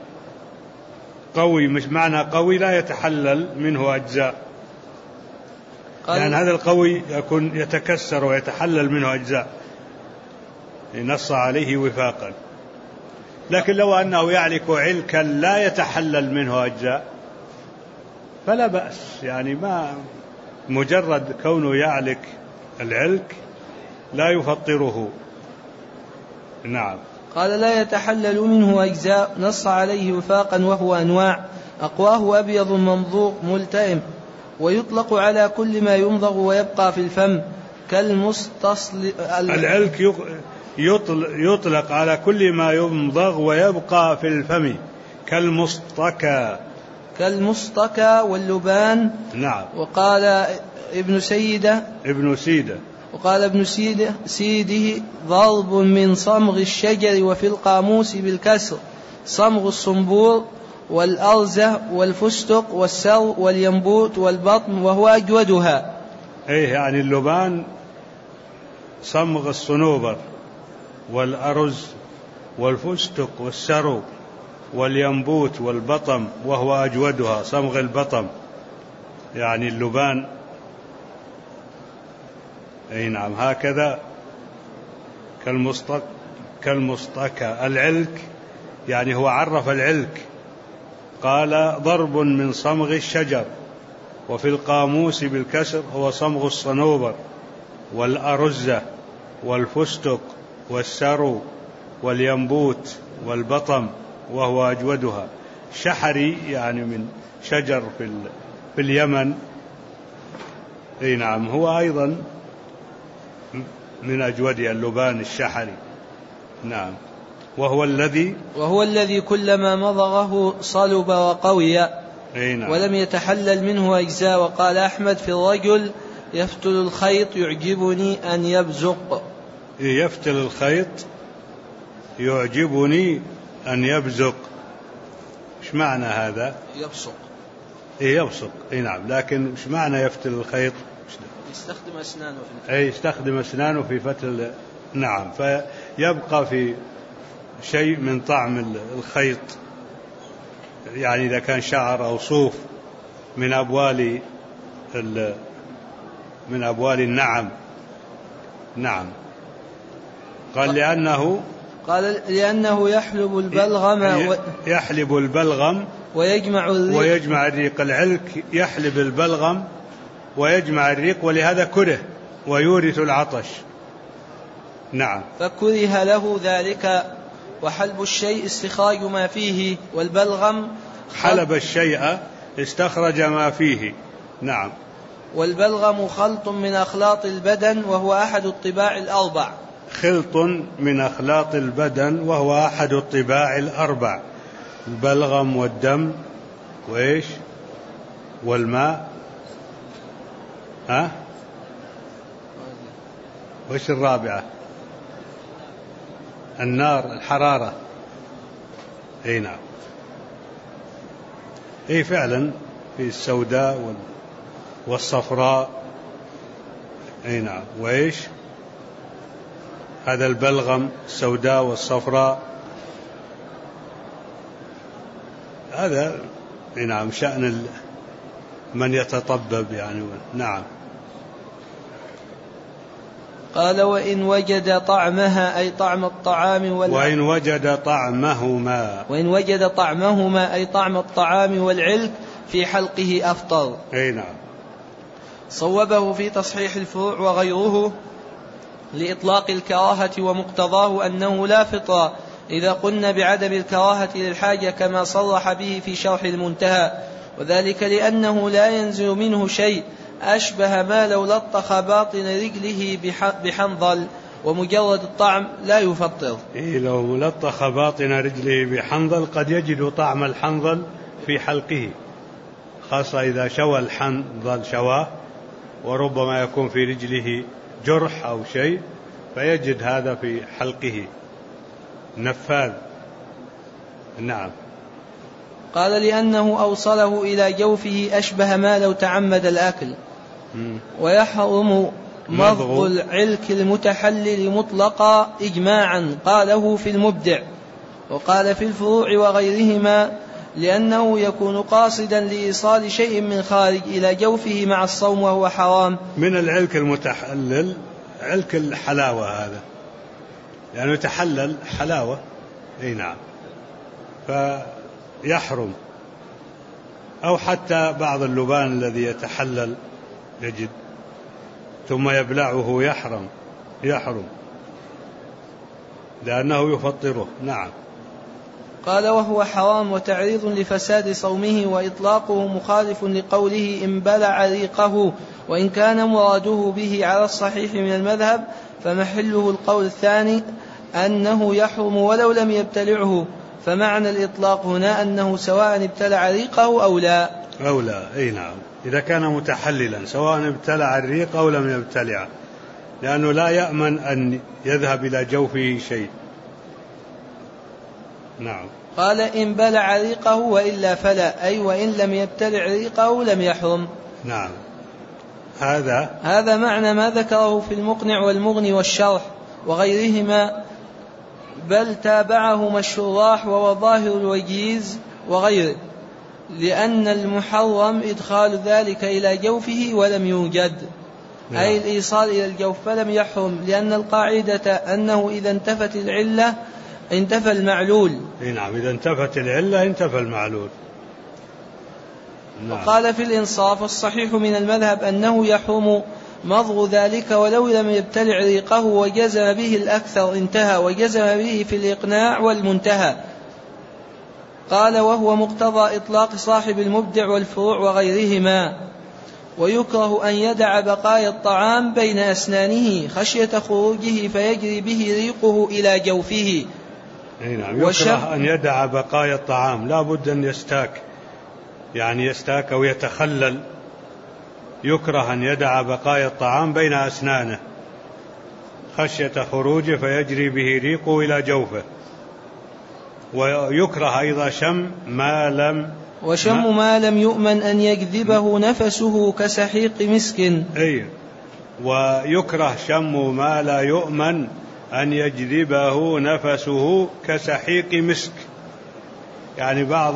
قوي، مش معنى قوي لا يتحلل منه أجزاء، لأن يعني هذا القوي يكون يتكسر ويتحلل منه أجزاء، نص عليه وفاقا. لكن لو أنه يعلك علكا لا يتحلل منه أجزاء فلا بأس، يعني ما مجرد كونه يعلك العلك لا يفطره. نعم. قال لا يتحلل منه أجزاء، نص عليه وفاقا، وهو أنواع أقواه أبيض ممضوغ ملتئم، ويطلق على كل ما يمضغ ويبقى في الفم كالمستصل. العلك يطلق على كل ما يمضغ ويبقى في الفم كالمصطكى. كالمصطكى واللبان. نعم. وقال ابن سيدة ابن سيدة وقال ابن سيدة سيده ضرب من صمغ الشجر، وفي القاموس بالكسر صمغ الصنبور والأرزة والفستق والسر والينبوت والبطن، وهو أجودها. أي يعني اللبان صمغ الصنوبر والأرز والفستق والسرو والينبوت والبطم، وهو أجودها صمغ البطم، يعني اللبان. أي نعم، هكذا كالمصطك كالمصطكى. العلك يعني هو عرف العلك، قال ضرب من صمغ الشجر، وفي القاموس بالكسر هو صمغ الصنوبر والأرزة والفستق والسرو والينبوت والبطم، وهو أجودها. شحري يعني من شجر في, في اليمن. أي نعم، هو أيضا من أجودها اللبان الشحري. نعم، وهو الذي وهو الذي كلما مضغه صلب وقوي، نعم. ولم يتحلل منه أجزاء. وقال أحمد في الرجل يفتل الخيط يعجبني أن يبزق. يفتل الخيط يعجبني أن يبزق، إيش معنى هذا؟ يبصق. إيه يبصق، إيه نعم، لكن إيش معنى يفتل الخيط؟ يستخدم أسنانه في الفتل. أي يستخدم أسنانه في فتل. نعم، فيبقى في شيء من طعم الخيط، يعني إذا كان شعر أو صوف من أبوال من أبوال النعم. نعم. قال لأنه قال لأنه يحلب البلغم يحلب البلغم ويجمع الريق ويجمع الريق. العلك يحلب البلغم ويجمع الريق، ولهذا كره ويورث العطش. نعم. فكره له ذلك. وحلب الشيء استخراج ما فيه، والبلغم حلب الشيء استخرج ما فيه. نعم. والبلغم خلط من أخلاط البدن، وهو أحد الطباع الأربع. خلط من أخلاط البدن وهو أحد الطباع الأربع، البلغم والدم وإيش والماء. ها وإيش الرابعة؟ النار، الحرارة. أي نعم. أي فعلا في السوداء والصفراء. أي نعم. وإيش هذا البلغم السوداء والصفراء، هذا نعم شأن من يتطبب يعني. نعم. قال وإن وجد طعمها أي طعم الطعام والعلك وإن وجد طعمهما وإن وجد طعمهما أي طعم الطعام والعلك في حلقه أفطر. أي نعم. صوبه في تصحيح الفروع وغيره لإطلاق الكراهة، ومقتضاه أنه لا فطر إذا قلنا بعدم الكراهة للحاجة، كما صرح به في شرح المنتهى، وذلك لأنه لا ينزل منه شيء أشبه ما لو لطخ باطن رجله بحنظل، ومجرد الطعم لا يفطر. إيه لو لطخ باطن رجله بحنظل قد يجد طعم الحنظل في حلقه، خاصة إذا شوى الحنظل شواه، وربما يكون في رجله جرح أو شيء فيجد هذا في حلقه نفاذ. نعم. قال لأنه أوصله إلى جوفه أشبه ما لو تعمد الأكل. ويحرم مضغ العلك المتحلل مطلقا إجماعا، قاله في المبدع، وقال في الفروع وغيرهما لأنه يكون قاصدا لإيصال شيء من خارج إلى جوفه مع الصوم، وهو حرام. من العلك المتحلل علك الحلاوة هذا، لأنه يعني يتحلل حلاوة. أي نعم، فيحرم. أو حتى بعض اللبان الذي يتحلل يجد ثم يبلعه يحرم يحرم لأنه يفطره. نعم. قال وهو حرام وتعريض لفساد صومه، وإطلاقه مخالف لقوله إن بلع ريقه، وإن كان مراده به على الصحيح من المذهب فمحله القول الثاني أنه يحرم ولو لم يبتلعه، فمعنى الإطلاق هنا أنه سواء ابتلع ريقه أو لا أو لا. أي نعم، إذا كان متحللا سواء ابتلع الريق أو لم يبتلع، لأنه لا يأمن أن يذهب إلى جوفه شيء. نعم. قال إن بلع ريقه وإلا فلا، أي وإن لم يبتلع ريقه لم يحرم. نعم. هذا هذا معنى ما ذكره في المقنع والمغني والشرح وغيرهما، بل تابعه الشراح وظاهر الوجيز وغيره، لأن المحرم إدخال ذلك إلى جوفه ولم يوجد، أي الإيصال إلى الجوف فلم يحرم، لأن القاعدة أنه إذا انتفت العلة انتفى المعلول. نعم، إذا انتفت العلة انتفى المعلول. نعم. وقال في الإنصاف: الصحيح من المذهب أنه يحرم مضغ ذلك ولو لم يبتلع ريقه، وجزم به الأكثر انتهى، وجزم به في الإقناع والمنتهى. قال: وهو مقتضى إطلاق صاحب المبدع والفروع وغيرهما. ويكره أن يدع بقايا الطعام بين أسنانه خشية خروجه فيجري به ريقه إلى جوفه. نعم، يكره أن يدع بقايا الطعام، لا بد أن يستاك، يعني يستاك أو يتخلل. يكره أن يدع بقايا الطعام بين أسنانه خشية خروجه فيجري به ريقه إلى جوفه. ويكره أيضا شم ما لم وشم ما, ما لم يؤمن أن يجذبه نفسه كسحيق مسك. أي، ويكره شم ما لا يؤمن أن يجذبه نفسه كسحيق مسك، يعني بعض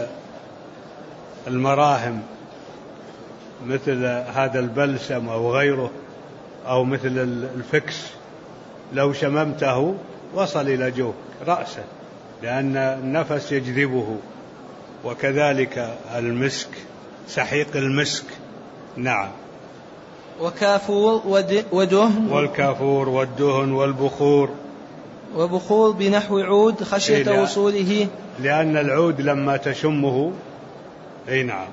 المراهم مثل هذا البلسم أو غيره أو مثل الفكس لو شممته وصل إلى جوف رأسه لأن النفس يجذبه، وكذلك المسك سحيق المسك. نعم. وكافور ودهن والكافور والدهن والبخور وبخور بنحو عود خشية إيه وصوله، لأن العود لما تشمه أي نعم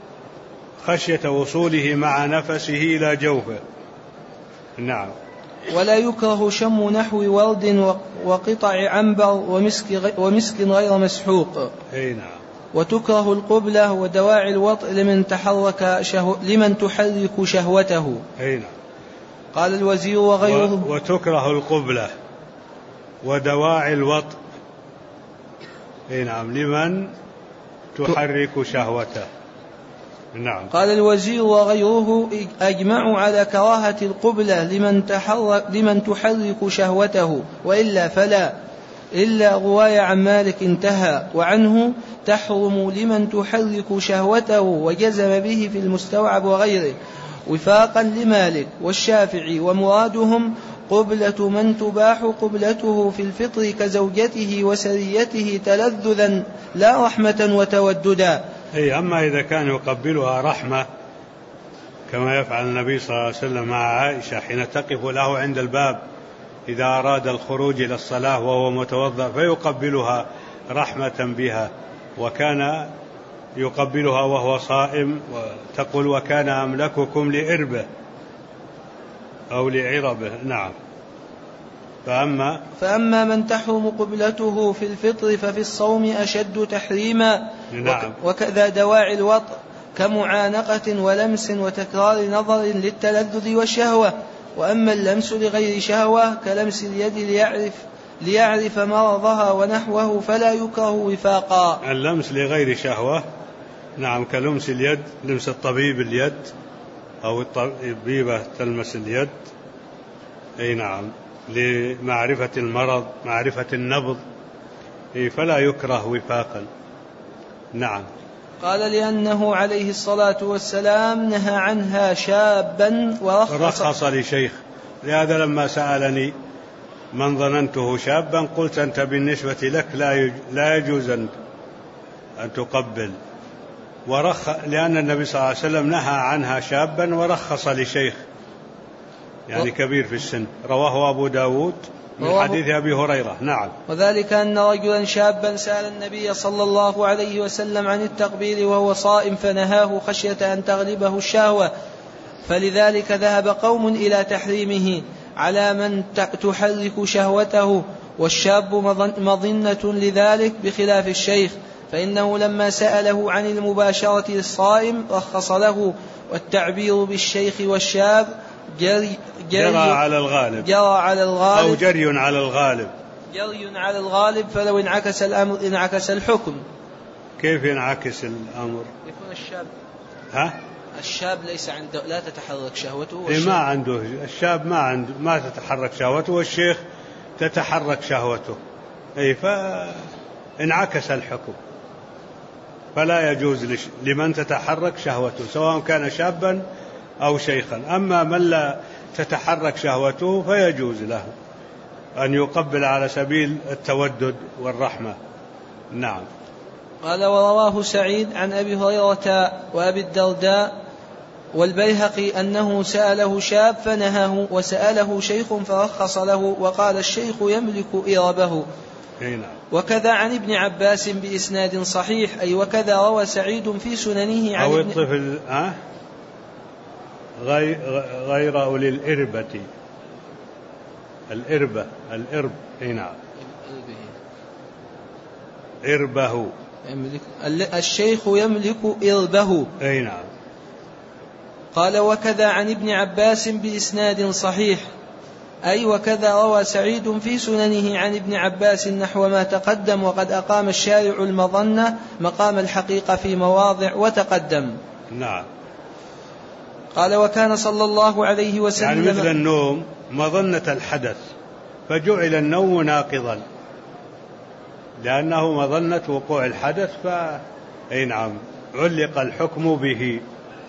خشية وصوله مع نفسه إلى جوفه. نعم. ولا يكره شم نحو ورد وقطع عنبر ومسك, ومسك غير مسحوق. أي نعم. وتكره القبلة ودواعي الوطء لمن تحرك شهو لمن تحرك شهوته. أي نعم. قال الوزير وغيره. وتكره القبلة ودواعي الوطء أي نعم لمن تحرك شهوته. نعم. قال الوزير وغيره أجمعوا على كراهة القبلة لمن, تحرك لمن تحرك شهوته، وإلا فلا، إلا رواية عن مالك انتهى، وعنه تحرم لمن تحرك شهوته، وجزم به في المستوعب وغيره وفاقا لمالك والشافعي، ومرادهم قبلة من تباح قبلته في الفطر كزوجته وسريته تلذذا لا رحمة وتوددا. أي، أما إذا كان يقبلها رحمة كما يفعل النبي صلى الله عليه وسلم مع عائشة حين تقف له عند الباب إذا أراد الخروج إلى الصلاة وهو متوضأ فيقبلها رحمة بها، وكان يقبلها وهو صائم، وتقول: وكان أملككم لإربه أو لعربه. نعم. فأما, فأما من تحرم قبلته في الفطر ففي الصوم أشد تحريما. نعم. وكذا دواعي الوطء كمعانقة ولمس وتكرار نظر للتلذذ والشهوة. وأما اللمس لغير شهوة كلمس اليد ليعرف, ليعرف مرضها ونحوه فلا يكره وفاقا. اللمس لغير شهوة نعم كلمس اليد، لمس الطبيب اليد أو الطبيبة تلمس اليد أي نعم لمعرفة المرض معرفة النبض فلا يكره وفاقا. نعم. قال لأنه عليه الصلاة والسلام نهى عنها شابا ورخص, ورخص لشيخ. لهذا لما سألني من ظننته شابا قلت أنت بالنسبة لك لا يجوز أن تقبل، ورخ لأن النبي صلى الله عليه وسلم نهى عنها شابا ورخص لشيخ يعني كبير في السن. رواه أبو داود من حديث أبي هريرة. نعم. وذلك أن رجلا شابا سأل النبي صلى الله عليه وسلم عن التقبيل وهو صائم فنهاه خشية أن تغلبه الشهوة، فلذلك ذهب قوم إلى تحريمه على من تحرك شهوته، والشاب مظنة لذلك بخلاف الشيخ، فإنه لما سأله عن المباشرة للصائم رخص له، والتعبير بالشيخ والشاب جري, جري, جرى على الغالب جرى على الغالب أو جري على الغالب جري على الغالب فلو انعكس الأمر انعكس الحكم. كيف ينعكس الأمر؟ يكون الشاب ها؟ الشاب ليس عنده لا تتحرك شهوته إيه ما عنده الشاب ما عنده ما تتحرك شهوته والشيخ تتحرك شهوته أي فانعكس الحكم فلا يجوز لمن تتحرك شهوته سواء كان شابا أو شيخا. أما من لا تتحرك شهوته فيجوز له أن يقبل على سبيل التودد والرحمة. نعم. قال ورواه سعيد عن أبي هريرة وأبي الدرداء والبيهقي أنه سأله شاب فنهاه وسأله شيخ فرخص له وقال الشيخ يملك إربه. وكذا عن ابن عباس بإسناد صحيح أي وكذا روى سعيد في سننه عن أو الطفل أه؟ غير أولي الإربة الإربة الإرب هنا إربه يملك الشيخ يملك إربه أي نعم. قال وكذا عن ابن عباس بإسناد صحيح أي وكذا روى سعيد في سننه عن ابن عباس نحو ما تقدم وقد أقام الشارع المظنة مقام الحقيقة في مواضع وتقدم. نعم. قال وكان صلى الله عليه وسلم يعني مثل النوم مظنة الحدث فجعل النوم ناقضا لأنه مظنة وقوع الحدث فأي نعم علق الحكم به.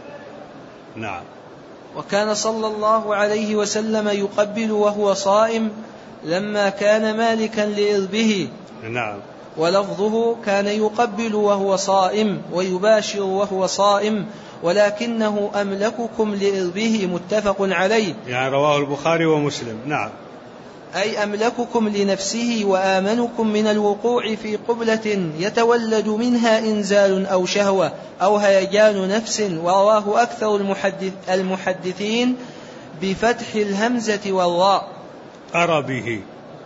نعم. وكان صلى الله عليه وسلم يقبل وهو صائم لما كان مالكا لإربه. نعم. ولفظه كان يقبل وهو صائم ويباشر وهو صائم ولكنه أملككم لإربه متفق عليه يعني رواه البخاري ومسلم. نعم. أي أملككم لنفسه وآمنكم من الوقوع في قبلة يتولد منها إنزال أو شهوة أو هيجان نفس. ورواه أكثر المحدث المحدثين بفتح الهمزة والراء أربه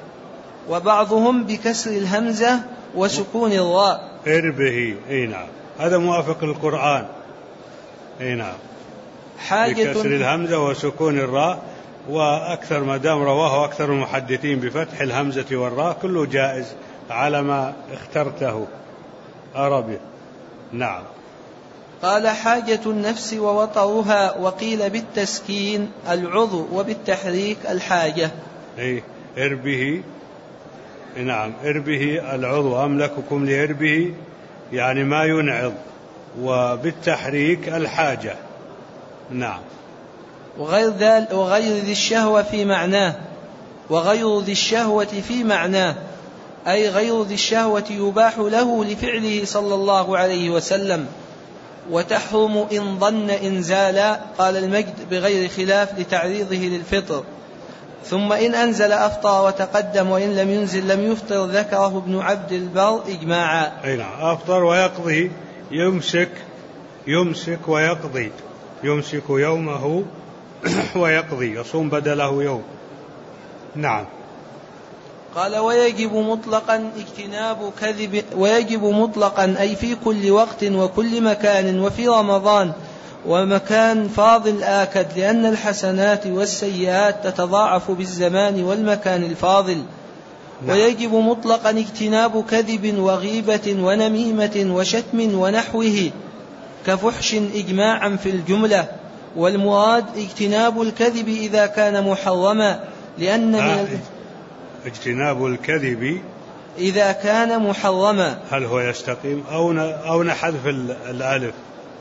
وبعضهم بكسر الهمزة وسكون الراء إربه. أي نعم هذا موافق للقرآن. أي نعم بكسر الهمزة وسكون الراء وأكثر ما دام رواه أكثر المحدثين بفتح الهمزة والراء كله جائز على ما اخترته أربه. نعم. قال حاجة النفس ووطرها وقيل بالتسكين العضو وبالتحريك الحاجة. أي إربه. نعم إربه العضو أملككم لإربه يعني ما ينعض وبالتحريك الحاجة. نعم. وغير ذلك وغير ذي الشهوة في معناه وغير ذي الشهوة في معناه أي غير ذي الشهوة يباح له لفعله صلى الله عليه وسلم وتحرم إن ظن إنزالا. قال المجد بغير خلاف لتعريضه للفطر. ثم إن أنزل أفطر وتقدم وإن لم ينزل لم يفطر ذكره ابن عبد البر إجماعا. أي نعم أفطر ويقضي يمسك يمسك ويقضي يمسك يومه ويقضي يصوم بدله يوم. نعم. قال ويجب مطلقا اجتناب كذب ويجب مطلقا أي في كل وقت وكل مكان وفي رمضان ومكان فاضل آكد لأن الحسنات والسيئات تتضاعف بالزمان والمكان الفاضل. نعم. ويجب مطلقا اجتناب كذب وغيبة ونميمة وشتم ونحوه كفحش إجماعا في الجملة. والمراد اجتناب الكذب إذا كان محرما لأن آه. من اجتناب الكذب إذا كان محرما. هل هو يستقيم أو أو نحذف الألف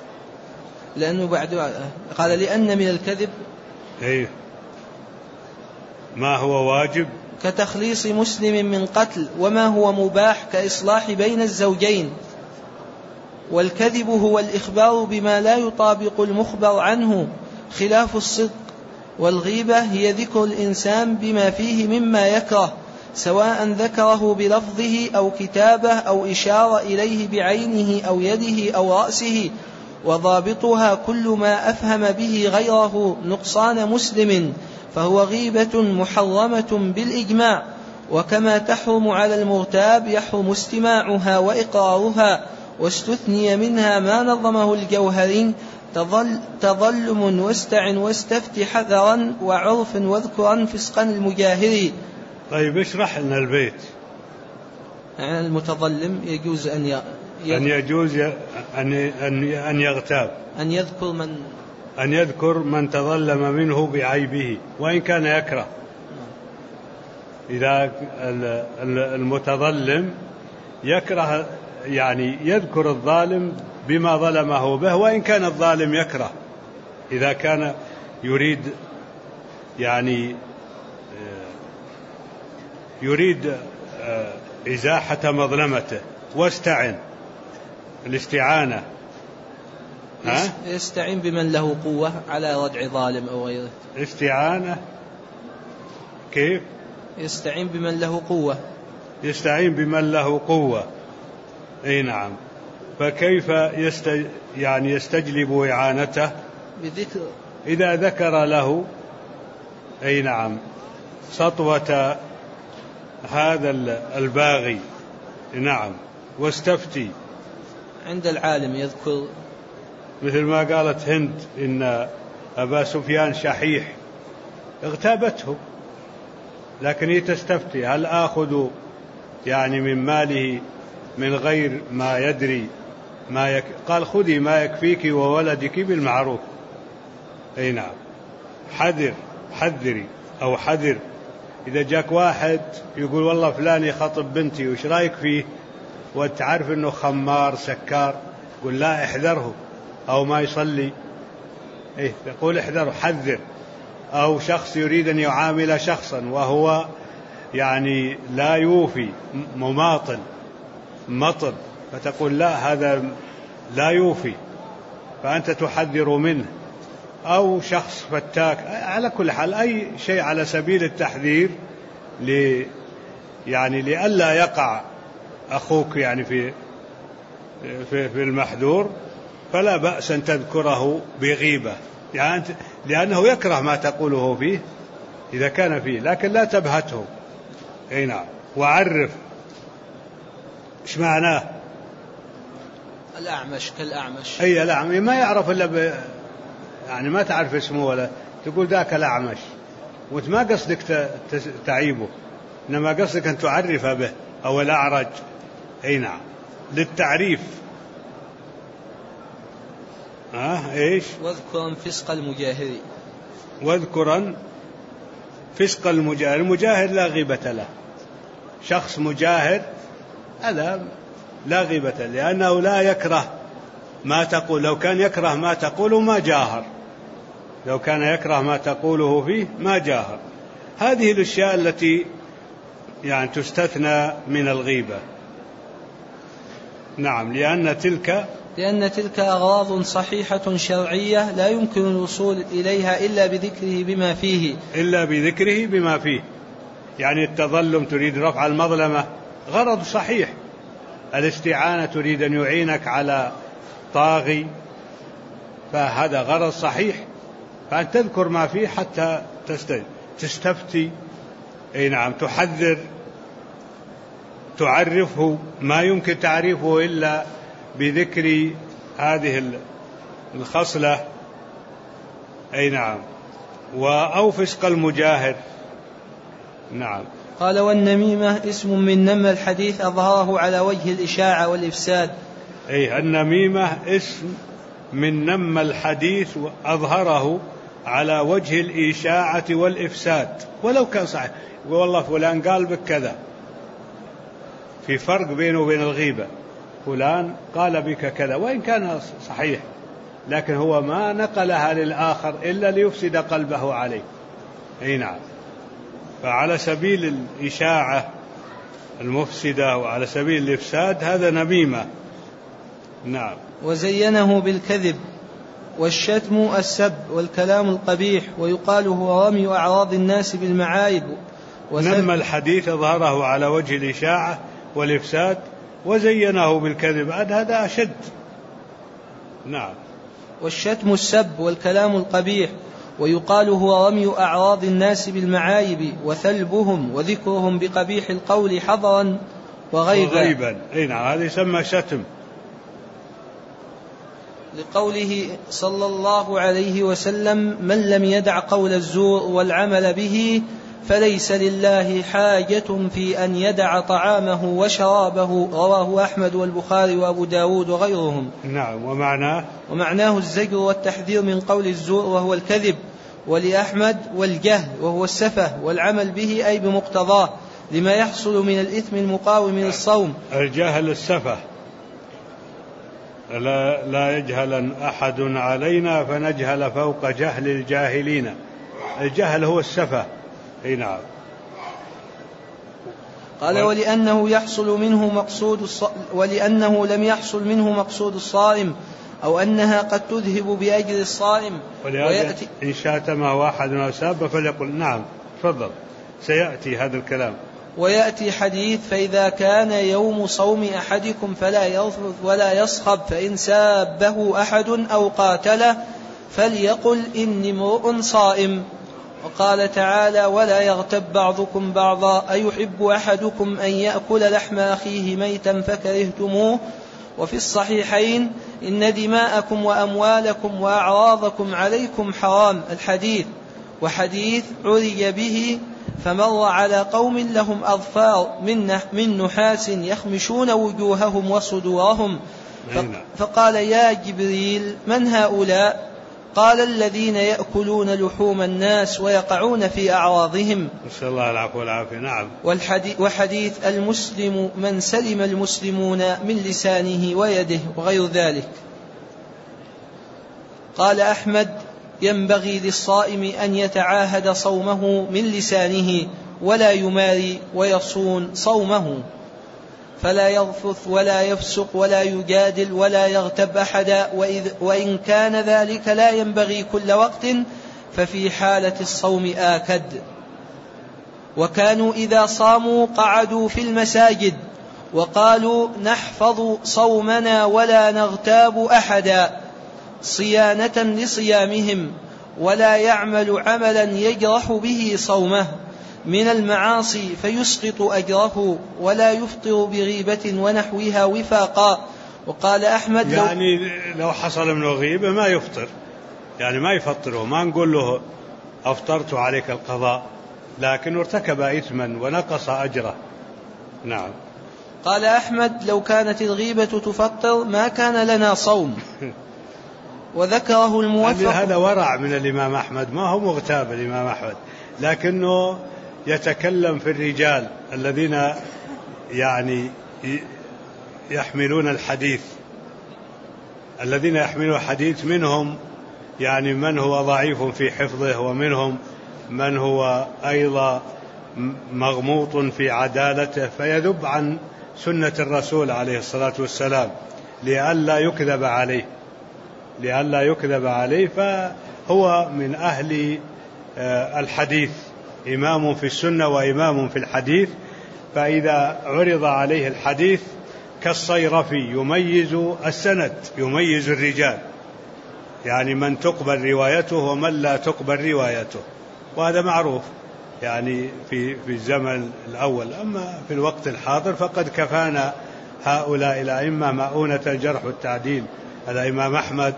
لأنه بعد قال لأن من الكذب إيه ما هو واجب كتخليص مسلم من قتل وما هو مباح كإصلاح بين الزوجين. والكذب هو الإخبار بما لا يطابق المخبر عنه خلاف الصدق. والغيبة هي ذكر الإنسان بما فيه مما يكره سواء ذكره بلفظه أو كتابه أو إشارة إليه بعينه أو يده أو رأسه. وضابطها كل ما أفهم به غيره نقصان مسلم فهو غيبة محرمة بالإجماع. وكما تحرم على المغتاب يحرم استماعها وإقرارها. واستثني منها ما نظمه الجوهري تظل تظلم واستعن واستفت حذرا وعرف واذكرا فسقا المجاهري. طيب اشرح لنا البيت. يعني المتظلم يجوز أن أن يجوز أن أن يغتاب، أن يذكر من أن يذكر من تظلم منه بعيبه وإن كان يكره. إذا المتظلم يكره يعني يذكر الظالم بما ظلمه به وإن كان الظالم يكره، إذا كان يريد يعني يريد إزاحة مظلمته. واستعن، الاستعانة ها؟ يستعين بمن له قوة على ردع ظالم أو غيره. استعانة كيف؟ يستعين بمن له قوة. يستعين بمن له قوة، أي نعم. فكيف يست يعني يستجلب إعانته؟ بذكر، إذا ذكر له، أي نعم، سطوة هذا الباغي، نعم، واستفتي عند العالم. يذكر مثل ما قالت هند إن أبا سفيان شحيح، اغتابته، لكن هي تستفتي هل آخذ يعني من ماله من غير ما يدري ما يك... قال خذي ما يكفيك وولدك بالمعروف. أي نعم، حذر حذري أو حذر. إذا جاك واحد يقول والله فلان يخطب بنتي وش رأيك فيه، وتعرف أنه خمار سكار، قل لا احذره، أو ما يصلي، إيه يقول احذره حذر. أو شخص يريد أن يعامل شخصا وهو يعني لا يوفي، مماطل مطل، فتقول لا هذا لا يوفي، فأنت تحذر منه. أو شخص فتاك، على كل حال أي شيء على سبيل التحذير ل يعني لئلا يقع أخوك يعني في في في المحذور، فلا بأس أن تذكره بغيبة، يعني لأنه يكره ما تقوله فيه إذا كان فيه، لكن لا تبهته. أي نعم. وعرف، إيش معناه؟ الأعمش كالأعمش. أي الأعمش ما يعرف إلا ب... يعني ما تعرف اسمه ولا تقول ذاك الأعمش، وانت ما قصدك تعيبه، إنما قصدك أن تعرف به. أو الأعرج، أي نعم، للتعريف. ها إيش؟ واذكرا فسق المجاهر. واذكرا فسق المجاهر. المجاهر لا غيبة له، شخص مجاهر هذا لا غيبة له، لأنه لا يكره ما تقول. لو كان يكره ما تقوله ما جاهر، لو كان يكره ما تقوله فيه ما جاهر. هذه الأشياء التي يعني تستثنى من الغيبة. نعم، لأن تلك لأن تلك أغراض صحيحة شرعية لا يمكن الوصول إليها إلا بذكره بما فيه إلا بذكره بما فيه. يعني التظلم تريد رفع المظلمة، غرض صحيح. الاستعانة تريد أن يعينك على طاغي، فهذا غرض صحيح، فأن تذكر ما فيه حتى تستفتي. أي نعم، تحذر، تعرفه ما يمكن تعريفه إلا بذكر هذه الخصلة. أي نعم. أو فسق المجاهر. نعم. قال والنميمة اسم من نم الحديث أظهره على وجه الإشاعة والإفساد. أي النميمة اسم من نم الحديث أظهره على وجه الإشاعة والإفساد، ولو كان صحيح، والله فلان قال بك كذا. في فرق بينه وبين الغيبة، فلان قال بك كذا وإن كان صحيح، لكن هو ما نقلها للآخر إلا ليفسد قلبه عليه. أي نعم. فعلى سبيل الإشاعة المفسدة وعلى سبيل الإفساد هذا نميمة. نعم. وزينه بالكذب والشتم السب والكلام القبيح، ويقال هو رمي أعراض الناس بالمعايب. نم الحديث أظهره على وجه الإشاعة والإفساد وزينه بالكذب، هذا أشد. نعم. والشتم السب والكلام القبيح، ويقال هو رمي أعراض الناس بالمعايب وثلبهم وذكرهم بقبيح القول حضرا وغيبا. وغيبا. أي نعم، هذا يسمى شتم. لقوله صلى الله عليه وسلم من لم يدع قول الزور والعمل به فليس لله حاجة في أن يدع طعامه وشرابه. رواه أحمد والبخاري وأبو داود وغيرهم. نعم. ومعناه ومعناه الزجر والتحذير من قول الزور وهو الكذب، ولأحمد والجهل وهو السفه والعمل به أي بمقتضاه لما يحصل من الإثم المقاوم للصوم. الجهل السفه، لا, لا يجهل أحد علينا فنجهل فوق جهل الجاهلين. الجهل هو السفه. اي نعم. قال ولأنه يحصل منه مقصود الص... ولأنه لم يحصل منه مقصود الصائم، أو أنها قد تذهب بأجر الصائم. ويأتي إن شاتمه واحد أو ساب فليقل نعم. تفضل، سيأتي هذا الكلام. ويأتي حديث فإذا كان يوم صوم أحدكم فلا يرفث ولا يصخب، فإن سابه أحد أو قاتله فليقل إني امرؤ صائم. وقال تعالى ولا يغتب بعضكم بعضا أيحب أحدكم أن يأكل لحم أخيه ميتا فكرهتموه. وفي الصحيحين إن دماءكم وأموالكم وأعراضكم عليكم حرام الحديث. وحديث عري به فمر على قوم لهم أظفار من نحاس يخمشون وجوههم وصدورهم، فقال يا جبريل من هؤلاء؟ قال الذين يأكلون لحوم الناس ويقعون في أعراضهم. نسأل الله العفو والعافية. نعم. وحديث المسلم من سلم المسلمون من لسانه ويده وغير ذلك. قال أحمد ينبغي للصائم أن يتعاهد صومه من لسانه ولا يماري ويصون صومه، فلا يرفث ولا يفسق ولا يجادل ولا يغتب أحدا، وإن كان ذلك لا ينبغي كل وقت ففي حالة الصوم آكد. وكانوا إذا صاموا قعدوا في المساجد وقالوا نحفظ صومنا ولا نغتاب أحدا صيانة لصيامهم، ولا يعمل عملا يجرح به صومه من المعاصي فيسقط أجره، ولا يفطر بغيبة ونحوها وفاقا. وقال أحمد يعني لو حصل منه غيبة ما يفطر، يعني ما يفطره، ما نقول له أفطرت عليك القضاء، لكن ارتكب إثما ونقص أجره. نعم. قال أحمد لو كانت الغيبة تفطر ما كان لنا صوم. وذكره الموفق. هذا ورع من الإمام أحمد، ما هو مغتاب الإمام أحمد، لكنه يتكلم في الرجال الذين يعني يحملون الحديث، الذين يحملون الحديث منهم يعني من هو ضعيف في حفظه، ومنهم من هو أيضا مغموط في عدالته، فيذب عن سنة الرسول عليه الصلاة والسلام لئلا يكذب عليه لئلا يكذب عليه فهو من أهل الحديث، إمام في السنة وإمام في الحديث. فإذا عرض عليه الحديث كالصيرفي يميز السند، يميز الرجال، يعني من تقبل روايته ومن لا تقبل روايته، وهذا معروف يعني في في الزمن الأول. أما في الوقت الحاضر فقد كفانا هؤلاء الأئمة مؤونة الجرح والتعديل، الإمام أحمد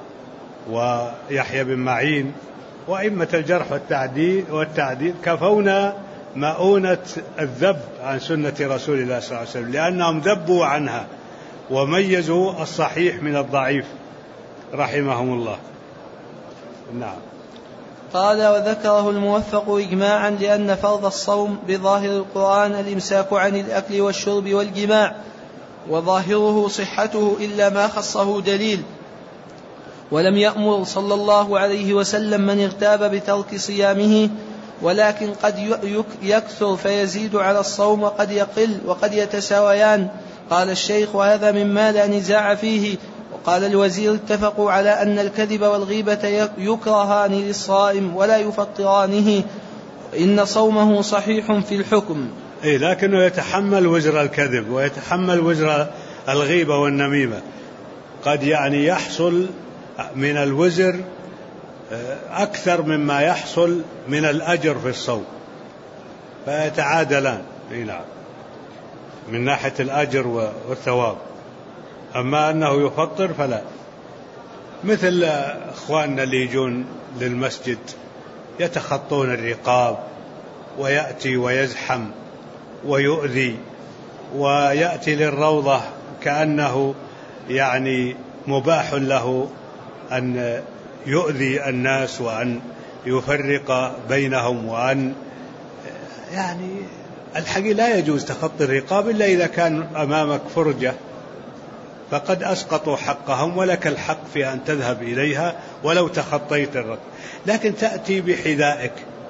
ويحيى بن معين وأئمة الجرح والتعديل والتعديل كفونا مؤونة الذب عن سنة رسول الله صلى الله عليه وسلم، لأنهم ذبوا عنها وميزوا الصحيح من الضعيف رحمهم الله. نعم. قال وذكره الموفق إجماعا لأن فرض الصوم بظاهر القرآن الإمساك عن الأكل والشرب والجماع، وظاهره صحته إلا ما خصه دليل. ولم يأمر صلى الله عليه وسلم من اغتاب بترك صيامه، ولكن قد يكثر فيزيد على الصوم وقد يقل وقد يتساويان. قال الشيخ وهذا مما لا نزاع فيه. وقال الوزير اتفقوا على أن الكذب والغيبة يكرهان للصائم ولا يفطرانه، إن صومه صحيح في الحكم. إيه، لكنه يتحمل وزر الكذب ويتحمل وزر الغيبة والنميمة، قد يعني يحصل من الوزر أكثر مما يحصل من الأجر في الصوم، فيتعادلان. نعم، من ناحية الأجر والثواب. أما أنه يفطر فلا، مثل أخواننا اللي يجون للمسجد يتخطون الرقاب ويأتي ويزحم ويؤذي، ويأتي للروضة كأنه يعني مباح له أن يؤذي الناس وأن يفرق بينهم، وأن يعني الحقيقة لا يجوز تخطي الرقاب إلا إذا كان أمامك فرجة فقد أسقطوا حقهم، ولك الحق في أن تذهب إليها ولو تخطيت الرقب. لكن تأتي بحذائك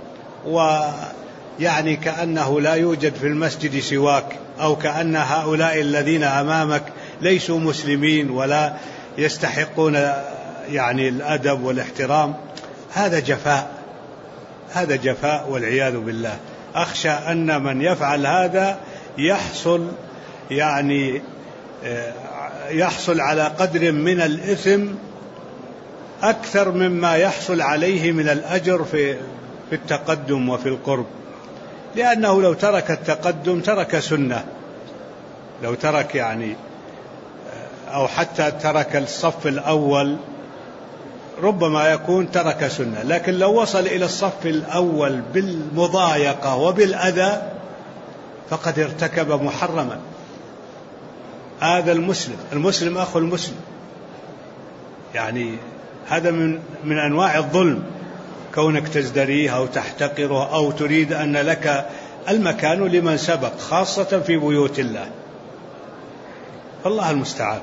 ويعني كأنه لا يوجد في المسجد سواك، أو كأن هؤلاء الذين أمامك ليسوا مسلمين ولا يستحقون يعني الأدب والاحترام. هذا جفاء، هذا جفاء والعياذ بالله. أخشى أن من يفعل هذا يحصل يعني يحصل على قدر من الإثم أكثر مما يحصل عليه من الأجر في في التقدم وفي القرب، لأنه لو ترك التقدم ترك سنة، لو ترك يعني أو حتى ترك الصف الأول ربما يكون ترك سنة، لكن لو وصل إلى الصف الأول بالمضايقة وبالأذى فقد ارتكب محرما. هذا المسلم المسلم أخو المسلم، يعني هذا من من أنواع الظلم، كونك تزدريه أو تحتقره أو تريد أن لك المكان لمن سبق، خاصة في بيوت الله. الله المستعان.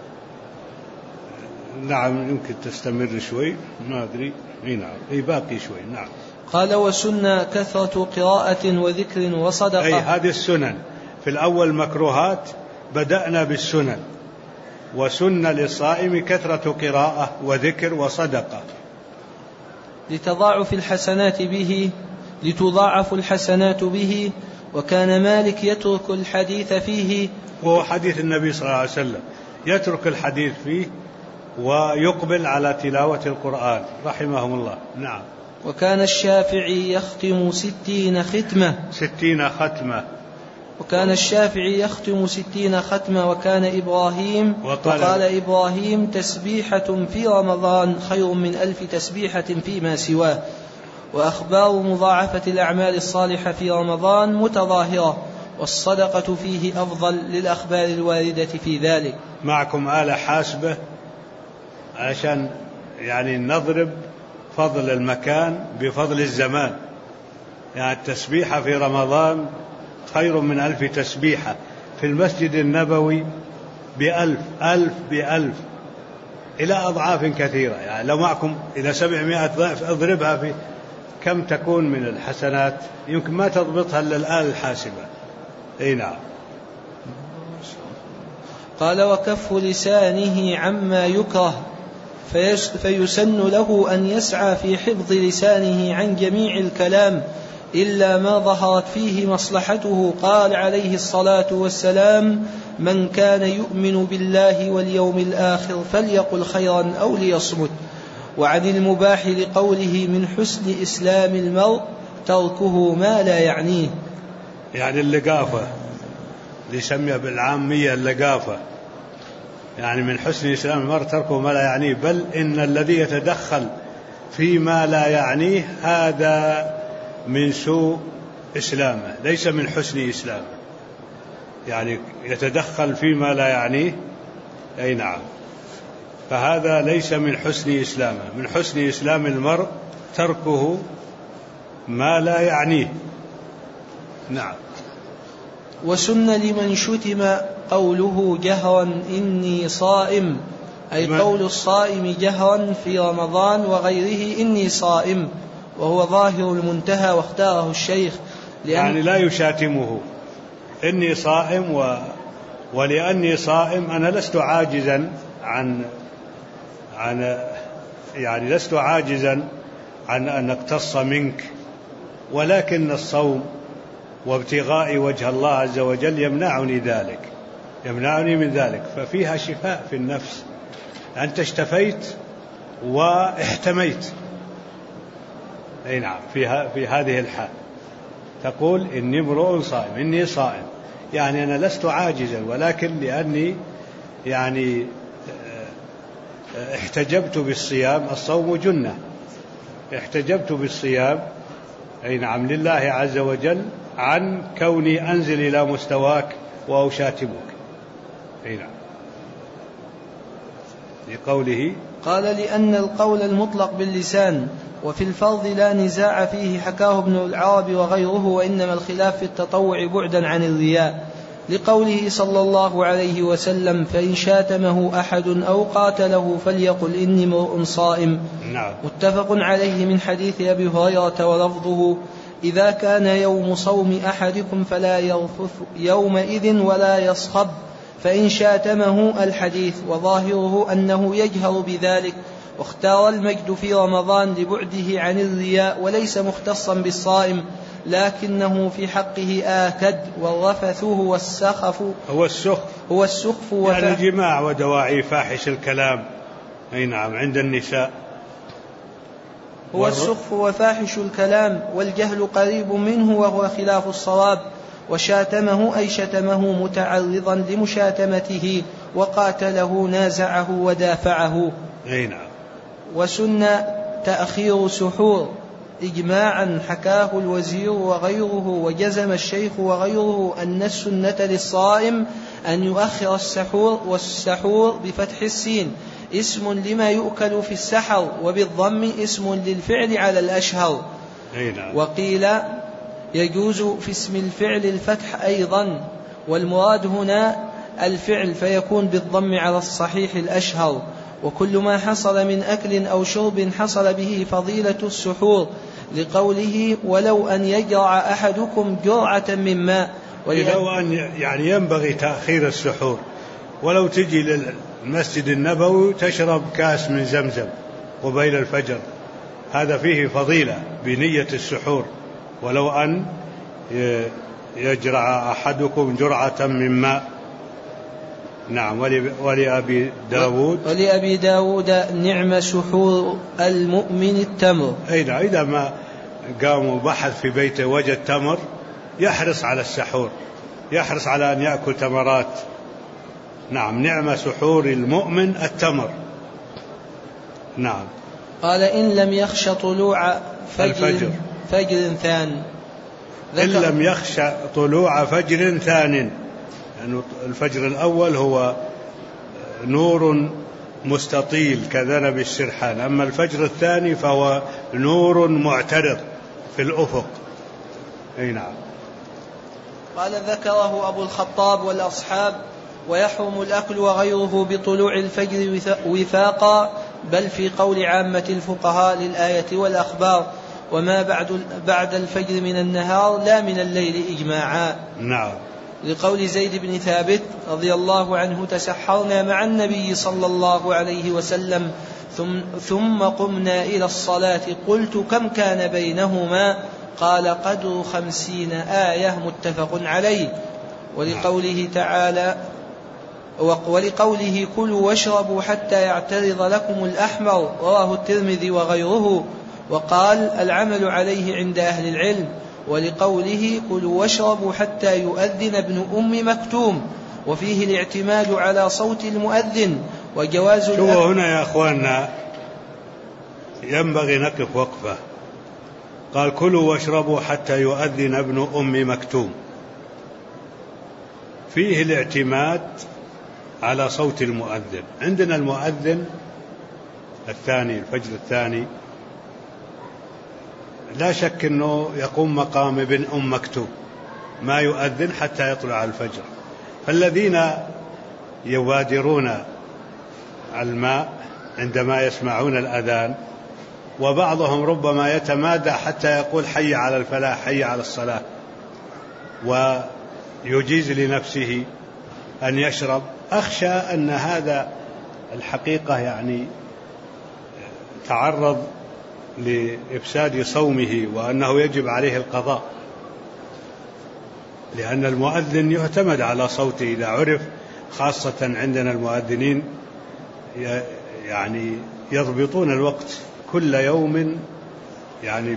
نعم يمكن تستمر شوي، ما أدري. إيه نعم، إيه باقي شوي. نعم. قال وسنة كثرة قراءة وذكر وصدقة. أي هذه السنن في الأول مكروهات، بدأنا بالسنن. وسن للصائم كثرة قراءة وذكر وصدقة لتضاعف الحسنات به لتضاعف الحسنات به. وكان مالك يترك الحديث فيه، وهو حديث النبي صلى الله عليه وسلم، يترك الحديث فيه ويقبل على تلاوة القرآن رحمهم الله. نعم. وكان الشافعي يختم ستين ختمة ستين ختمة وكان الشافعي يختم ستين ختمة وكان إبراهيم وقال إبراهيم تسبيحة في رمضان خير من ألف تسبيحة فيما سواه. وأخبار مضاعفة الأعمال الصالحة في رمضان متظاهرة، والصدقة فيه أفضل للأخبار الواردة في ذلك. معكم آلة حاسبة عشان يعني نضرب فضل المكان بفضل الزمان. يعني التسبيحة في رمضان خير من ألف تسبيحة، في المسجد النبوي بألف، ألف بألف إلى أضعاف كثيرة. يعني لو معكم إلى سبعمائة ضعف اضربها في كم تكون من الحسنات، يمكن ما تضبطها إلا الآلة الحاسبة. أي نعم. قال وكف لسانه عما يكره، فيسن له أن يسعى في حفظ لسانه عن جميع الكلام إلا ما ظهرت فيه مصلحته. قال عليه الصلاة والسلام من كان يؤمن بالله واليوم الآخر فليقل خيرا أو ليصمت. وعن المباح لقوله من حسن إسلام المرء تركه ما لا يعنيه، يعني اللقافة اللي يسميها بالعامية اللقافة، يعني من حسن إسلام المرء تركه ما لا يعنيه، بل إن الذي يتدخل فيما لا يعنيه هذا من سوء إسلامه، ليس من حسن إسلامه. يعني يتدخل فيما لا يعنيه، أي نعم، فهذا ليس من حسن إسلامه. من حسن إسلام المرء تركه ما لا يعنيه. نعم. وسن لمن شتم قوله جهرا إني صائم، أي قول الصائم جهرا في رمضان وغيره إني صائم، وهو ظاهر المنتهى واختاره الشيخ يعني لا يشاتمه إني صائم و... ولأني صائم أنا لست عاجزا عن عن يعني لست عاجزا عن أن أقتص منك، ولكن الصوم وابتغاء وجه الله عز وجل يمنعني ذلك يمنعني من ذلك ففيها شفاء في النفس. أنت اشتفيت واحتميت. أي نعم. في, في هذه الحال تقول إني امرؤ صائم، إني صائم، يعني أنا لست عاجزا، ولكن لأني يعني احتجبت بالصيام. الصوم جنة، احتجبت بالصيام أي نعم لله عز وجل عن كوني أنزل إلى مستواك وأشاتمك. أي نعم لقوله قال لأن القول المطلق باللسان وفي الفرض لا نزاع فيه حكاه ابن العرب وغيره، وإنما الخلاف في التطوع بعدا عن الرياء، لقوله صلى الله عليه وسلم فإن شاتمه أحد أو قاتله فليقل إني امرؤ صائم. نعم. متفق عليه من حديث أبي هريرة ولفظه إذا كان يوم صوم أحدكم فلا يرفث يومئذ ولا يصخب، فإن شاتمه الحديث، وظاهره أنه يجهر بذلك، واختار المجد في رمضان لبعده عن الرياء وليس مختصا بالصائم، لكنه في حقه آكد، والرفث هو السخف هو السخف هو السخف يعني الجماع ودواعي فاحش الكلام. أي نعم عند النساء هو السخف وفاحش الكلام، والجهل قريب منه وهو خلاف الصواب. وشاتمه أي شتمه متعرضا لمشاتمته، وقاتله نازعه ودافعه. أي نعم. وسن تأخير سحور إجماعا حكاه الوزير وغيره، وجزم الشيخ وغيره أن السنة للصائم أن يؤخر السحور، والسحور بفتح السين اسم لما يؤكل في السحر، وبالضم اسم للفعل على الأشهر. نعم. وقيل يجوز في اسم الفعل الفتح أيضا، والمراد هنا الفعل فيكون بالضم على الصحيح الأشهر. وكل ما حصل من أكل أو شرب حصل به فضيلة السحور، لقوله ولو أن يجرع أحدكم جرعة من ماء. ولو أن يعني ينبغي تأخير السحور، ولو تجي للمسجد النبوي تشرب كاس من زمزم قبيل الفجر، هذا فيه فضيلة بنية السحور. ولو أن يجرع أحدكم جرعة من ماء. نعم. ولأبي داود ولأبي داود نعم سحور المؤمن التمر. أي نعم. إذا ما قاموا بحث في بيته وجد تمر يحرص على السحور، يحرص على أن يأكل تمرات. نعم. نعم سحور المؤمن التمر. نعم. قال إن لم يخش طلوع فجر, الفجر. فجر ثان. إن لم يخش طلوع فجر ثان، يعني الفجر الأول هو نور مستطيل كذنب السرحان، أما الفجر الثاني فهو نور معترض في الأفق. أي نعم. قال ذكره أبو الخطاب والأصحاب. ويحرم الأكل وغيره بطلوع الفجر وفاقا، بل في قول عامة الفقهاء للآية والأخبار، وما بعد بعد الفجر من النهار لا من الليل إجماعا. نعم. لقول زيد بن ثابت رضي الله عنه تسحرنا مع النبي صلى الله عليه وسلم ثم, ثم قمنا إلى الصلاة، قلت كم كان بينهما؟ قال قدر خمسين آية، متفق عليه. ولقوله تعالى ولقوله كلوا واشربوا حتى يعترض لكم الأحمر، رواه الترمذي وغيره، وقال العمل عليه عند أهل العلم. ولقوله كلوا واشربوا حتى يؤذن ابن أم مكتوم، وفيه الاعتماد على صوت المؤذن وجواز. شو هنا يا أخواننا ينبغي نقف وقفة. قال كلوا واشربوا حتى يؤذن ابن أم مكتوم، فيه الاعتماد على صوت المؤذن. عندنا المؤذن الثاني الفجر الثاني لا شك أنه يقوم مقام ابن أم مكتوم، ما يؤذن حتى يطلع الفجر. فالذين يبادرون الماء عندما يسمعون الأذان، وبعضهم ربما يتمادى حتى يقول حي على الفلاح حي على الصلاة، ويجيز لنفسه أن يشرب، أخشى أن هذا الحقيقة يعني تعرض لإفساد صومه، وأنه يجب عليه القضاء، لأن المؤذن يعتمد على صوته إذا عرف، خاصة عندنا المؤذنين يعني يضبطون الوقت كل يوم يعني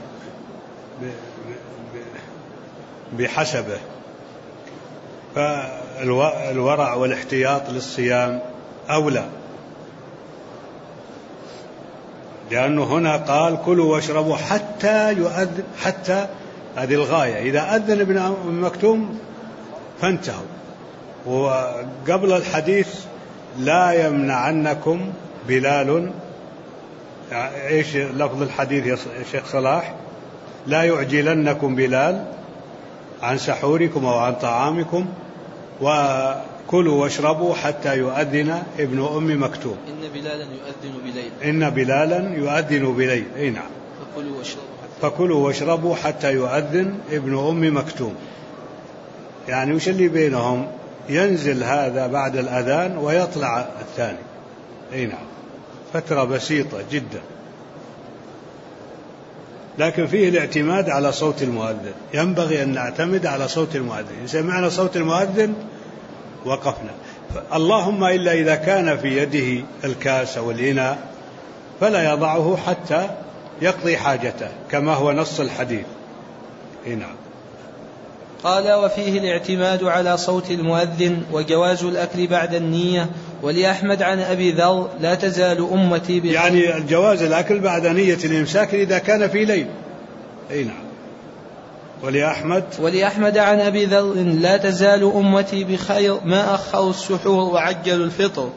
بحسبه، فالورع والاحتياط للصيام أولى. لأنه هنا قال كلوا واشربوا حتى يؤذن، حتى هذه الغاية، إذا أذن ابن أم مكتوم فانتهوا. وقبل الحديث لا يمنعنكم بلال، إيش لفظ الحديث يا شيخ صلاح؟ لا يعجلنكم بلال عن سحوركم أو عن طعامكم، وكلوا واشربوا حتى يؤذن ابن أم مكتوم. إن بلالا يؤذن بليل. إن بلالا يؤذن بليل. أي نعم. فكلوا واشربوا حتى, فكلوا واشربوا حتى يؤذن ابن أم مكتوم. يعني وش اللي بينهم؟ ينزل هذا بعد الأذان ويطلع الثاني. أي نعم، فترة بسيطة جدا، لكن فيه الاعتماد على صوت المؤذن. ينبغي أن نعتمد على صوت المؤذن. إن سمعنا صوت المؤذن وقفنا. اللهم إلا إذا كان في يده الكاس والإناء فلا يضعه حتى يقضي حاجته كما هو نص الحديث. نعم. قال وفيه الاعتماد على صوت المؤذن وجواز الأكل بعد النية. ولأحمد عن أبي ذر لا تزال أمتي بخير. يعني الجواز الأكل بعد نية الإمساك إذا كان في ليل. أي نعم. ولأحمد ولأحمد عن أبي ذر لا تزال أمتي بخير ما أخروا السحور وعجلوا الفطر،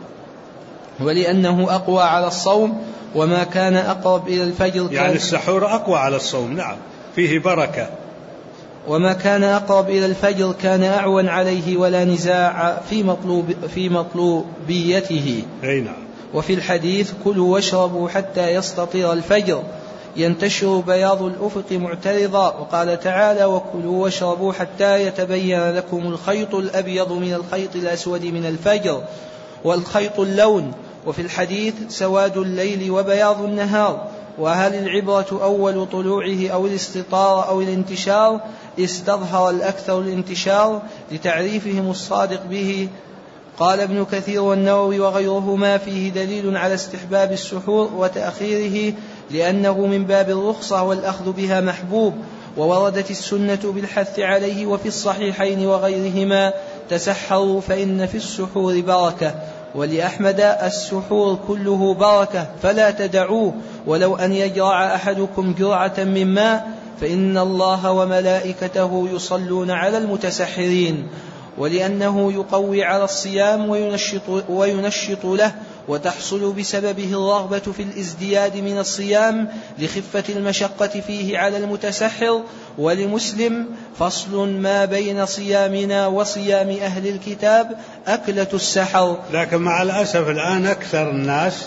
ولأنه أقوى على الصوم وما كان أقرب إلى الفجر كان يعني السحور أقوى على الصوم. نعم، فيه بركة. وما كان أقرب إلى الفجر كان أعون عليه ولا نزاع في مطلوب في مطلوبيته. أي نعم. وفي الحديث كلوا واشربوا حتى يستطير الفجر ينتشر بياض الأفق معترضا. وقال تعالى وكلوا واشربوا حتى يتبين لكم الخيط الأبيض من الخيط الأسود من الفجر والخيط اللون. وفي الحديث سواد الليل وبياض النهار. وهل العبرة أول طلوعه أو الاستطار أو الانتشار؟ استظهر الأكثر الانتشار لتعريفهم الصادق به. قال ابن كثير والنووي وغيرهما فيه دليل على استحباب السحور وتأخيره لأنه من باب الرخصة والأخذ بها محبوب. ووردت السنة بالحث عليه وفي الصحيحين وغيرهما تسحروا فإن في السحور بركة. ولأحمد السحور كله بركة فلا تدعوه ولو أن يجرع أحدكم جرعة من ماء فإن الله وملائكته يصلون على المتسحرين. ولأنه يقوي على الصيام وينشط, وينشط له وتحصل بسببه الرغبة في الازدياد من الصيام لخفة المشقة فيه على المتسحر. ولمسلم فصل ما بين صيامنا وصيام أهل الكتاب أكلة السحر. لكن مع الأسف الآن أكثر الناس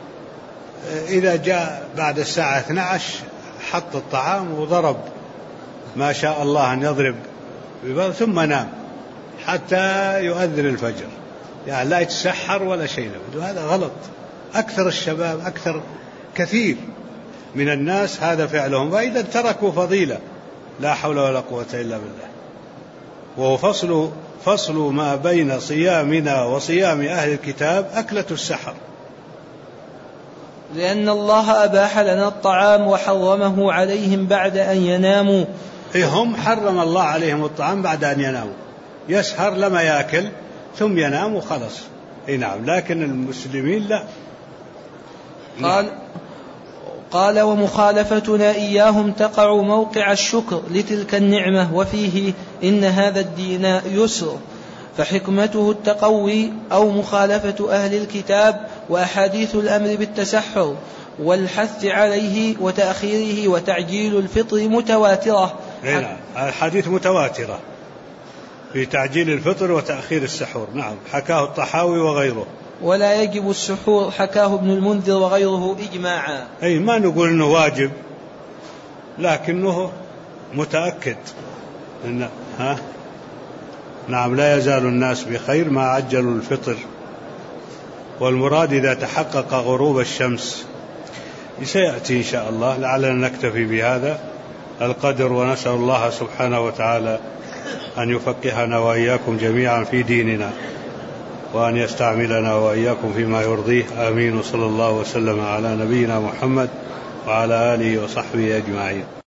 إذا جاء بعد الساعة اثنتي عشرة حط الطعام وضرب ما شاء الله أن يضرب ثم نام حتى يؤذن الفجر، يعني لا يتسحر ولا شيء. وهذا غلط. أكثر الشباب أكثر كثير من الناس هذا فعلهم، وإذا تركوا فضيلة لا حول ولا قوة إلا بالله. وهو فصل, فصل ما بين صيامنا وصيام أهل الكتاب أكلة السحر، لأن الله أباح لنا الطعام وحرمه عليهم بعد أن يناموا. هم حرم الله عليهم الطعام بعد أن يناموا، يسهر لما يأكل ثم ينام وخلص. اي نعم. لكن المسلمين لا. قال قال ومخالفتنا إياهم تقع موقع الشكر لتلك النعمة. وفيه إن هذا الدين يسر، فحكمته التقوي أو مخالفة أهل الكتاب وأحاديث الأمر بالتسحر والحث عليه وتأخيره وتعجيل الفطر متواترة. نعم، الحديث متواترة في تعجيل الفطر وتأخير السحور. نعم، حكاه الطحاوي وغيره. ولا يجب السحور حكاه ابن المنذر وغيره إجماعا. أي ما نقول إنه واجب، لكنه متأكد إن ها نعم لا يزال الناس بخير ما عجلوا الفطر. والمراد إذا تحقق غروب الشمس. سيأتي إن شاء الله، لعلنا نكتفي بهذا القدر، ونسأل الله سبحانه وتعالى أن يفقهنا وإياكم جميعا في ديننا، وأن يستعملنا وإياكم فيما يرضيه. آمين. وصلى الله وسلم على نبينا محمد وعلى آله وصحبه أجمعين.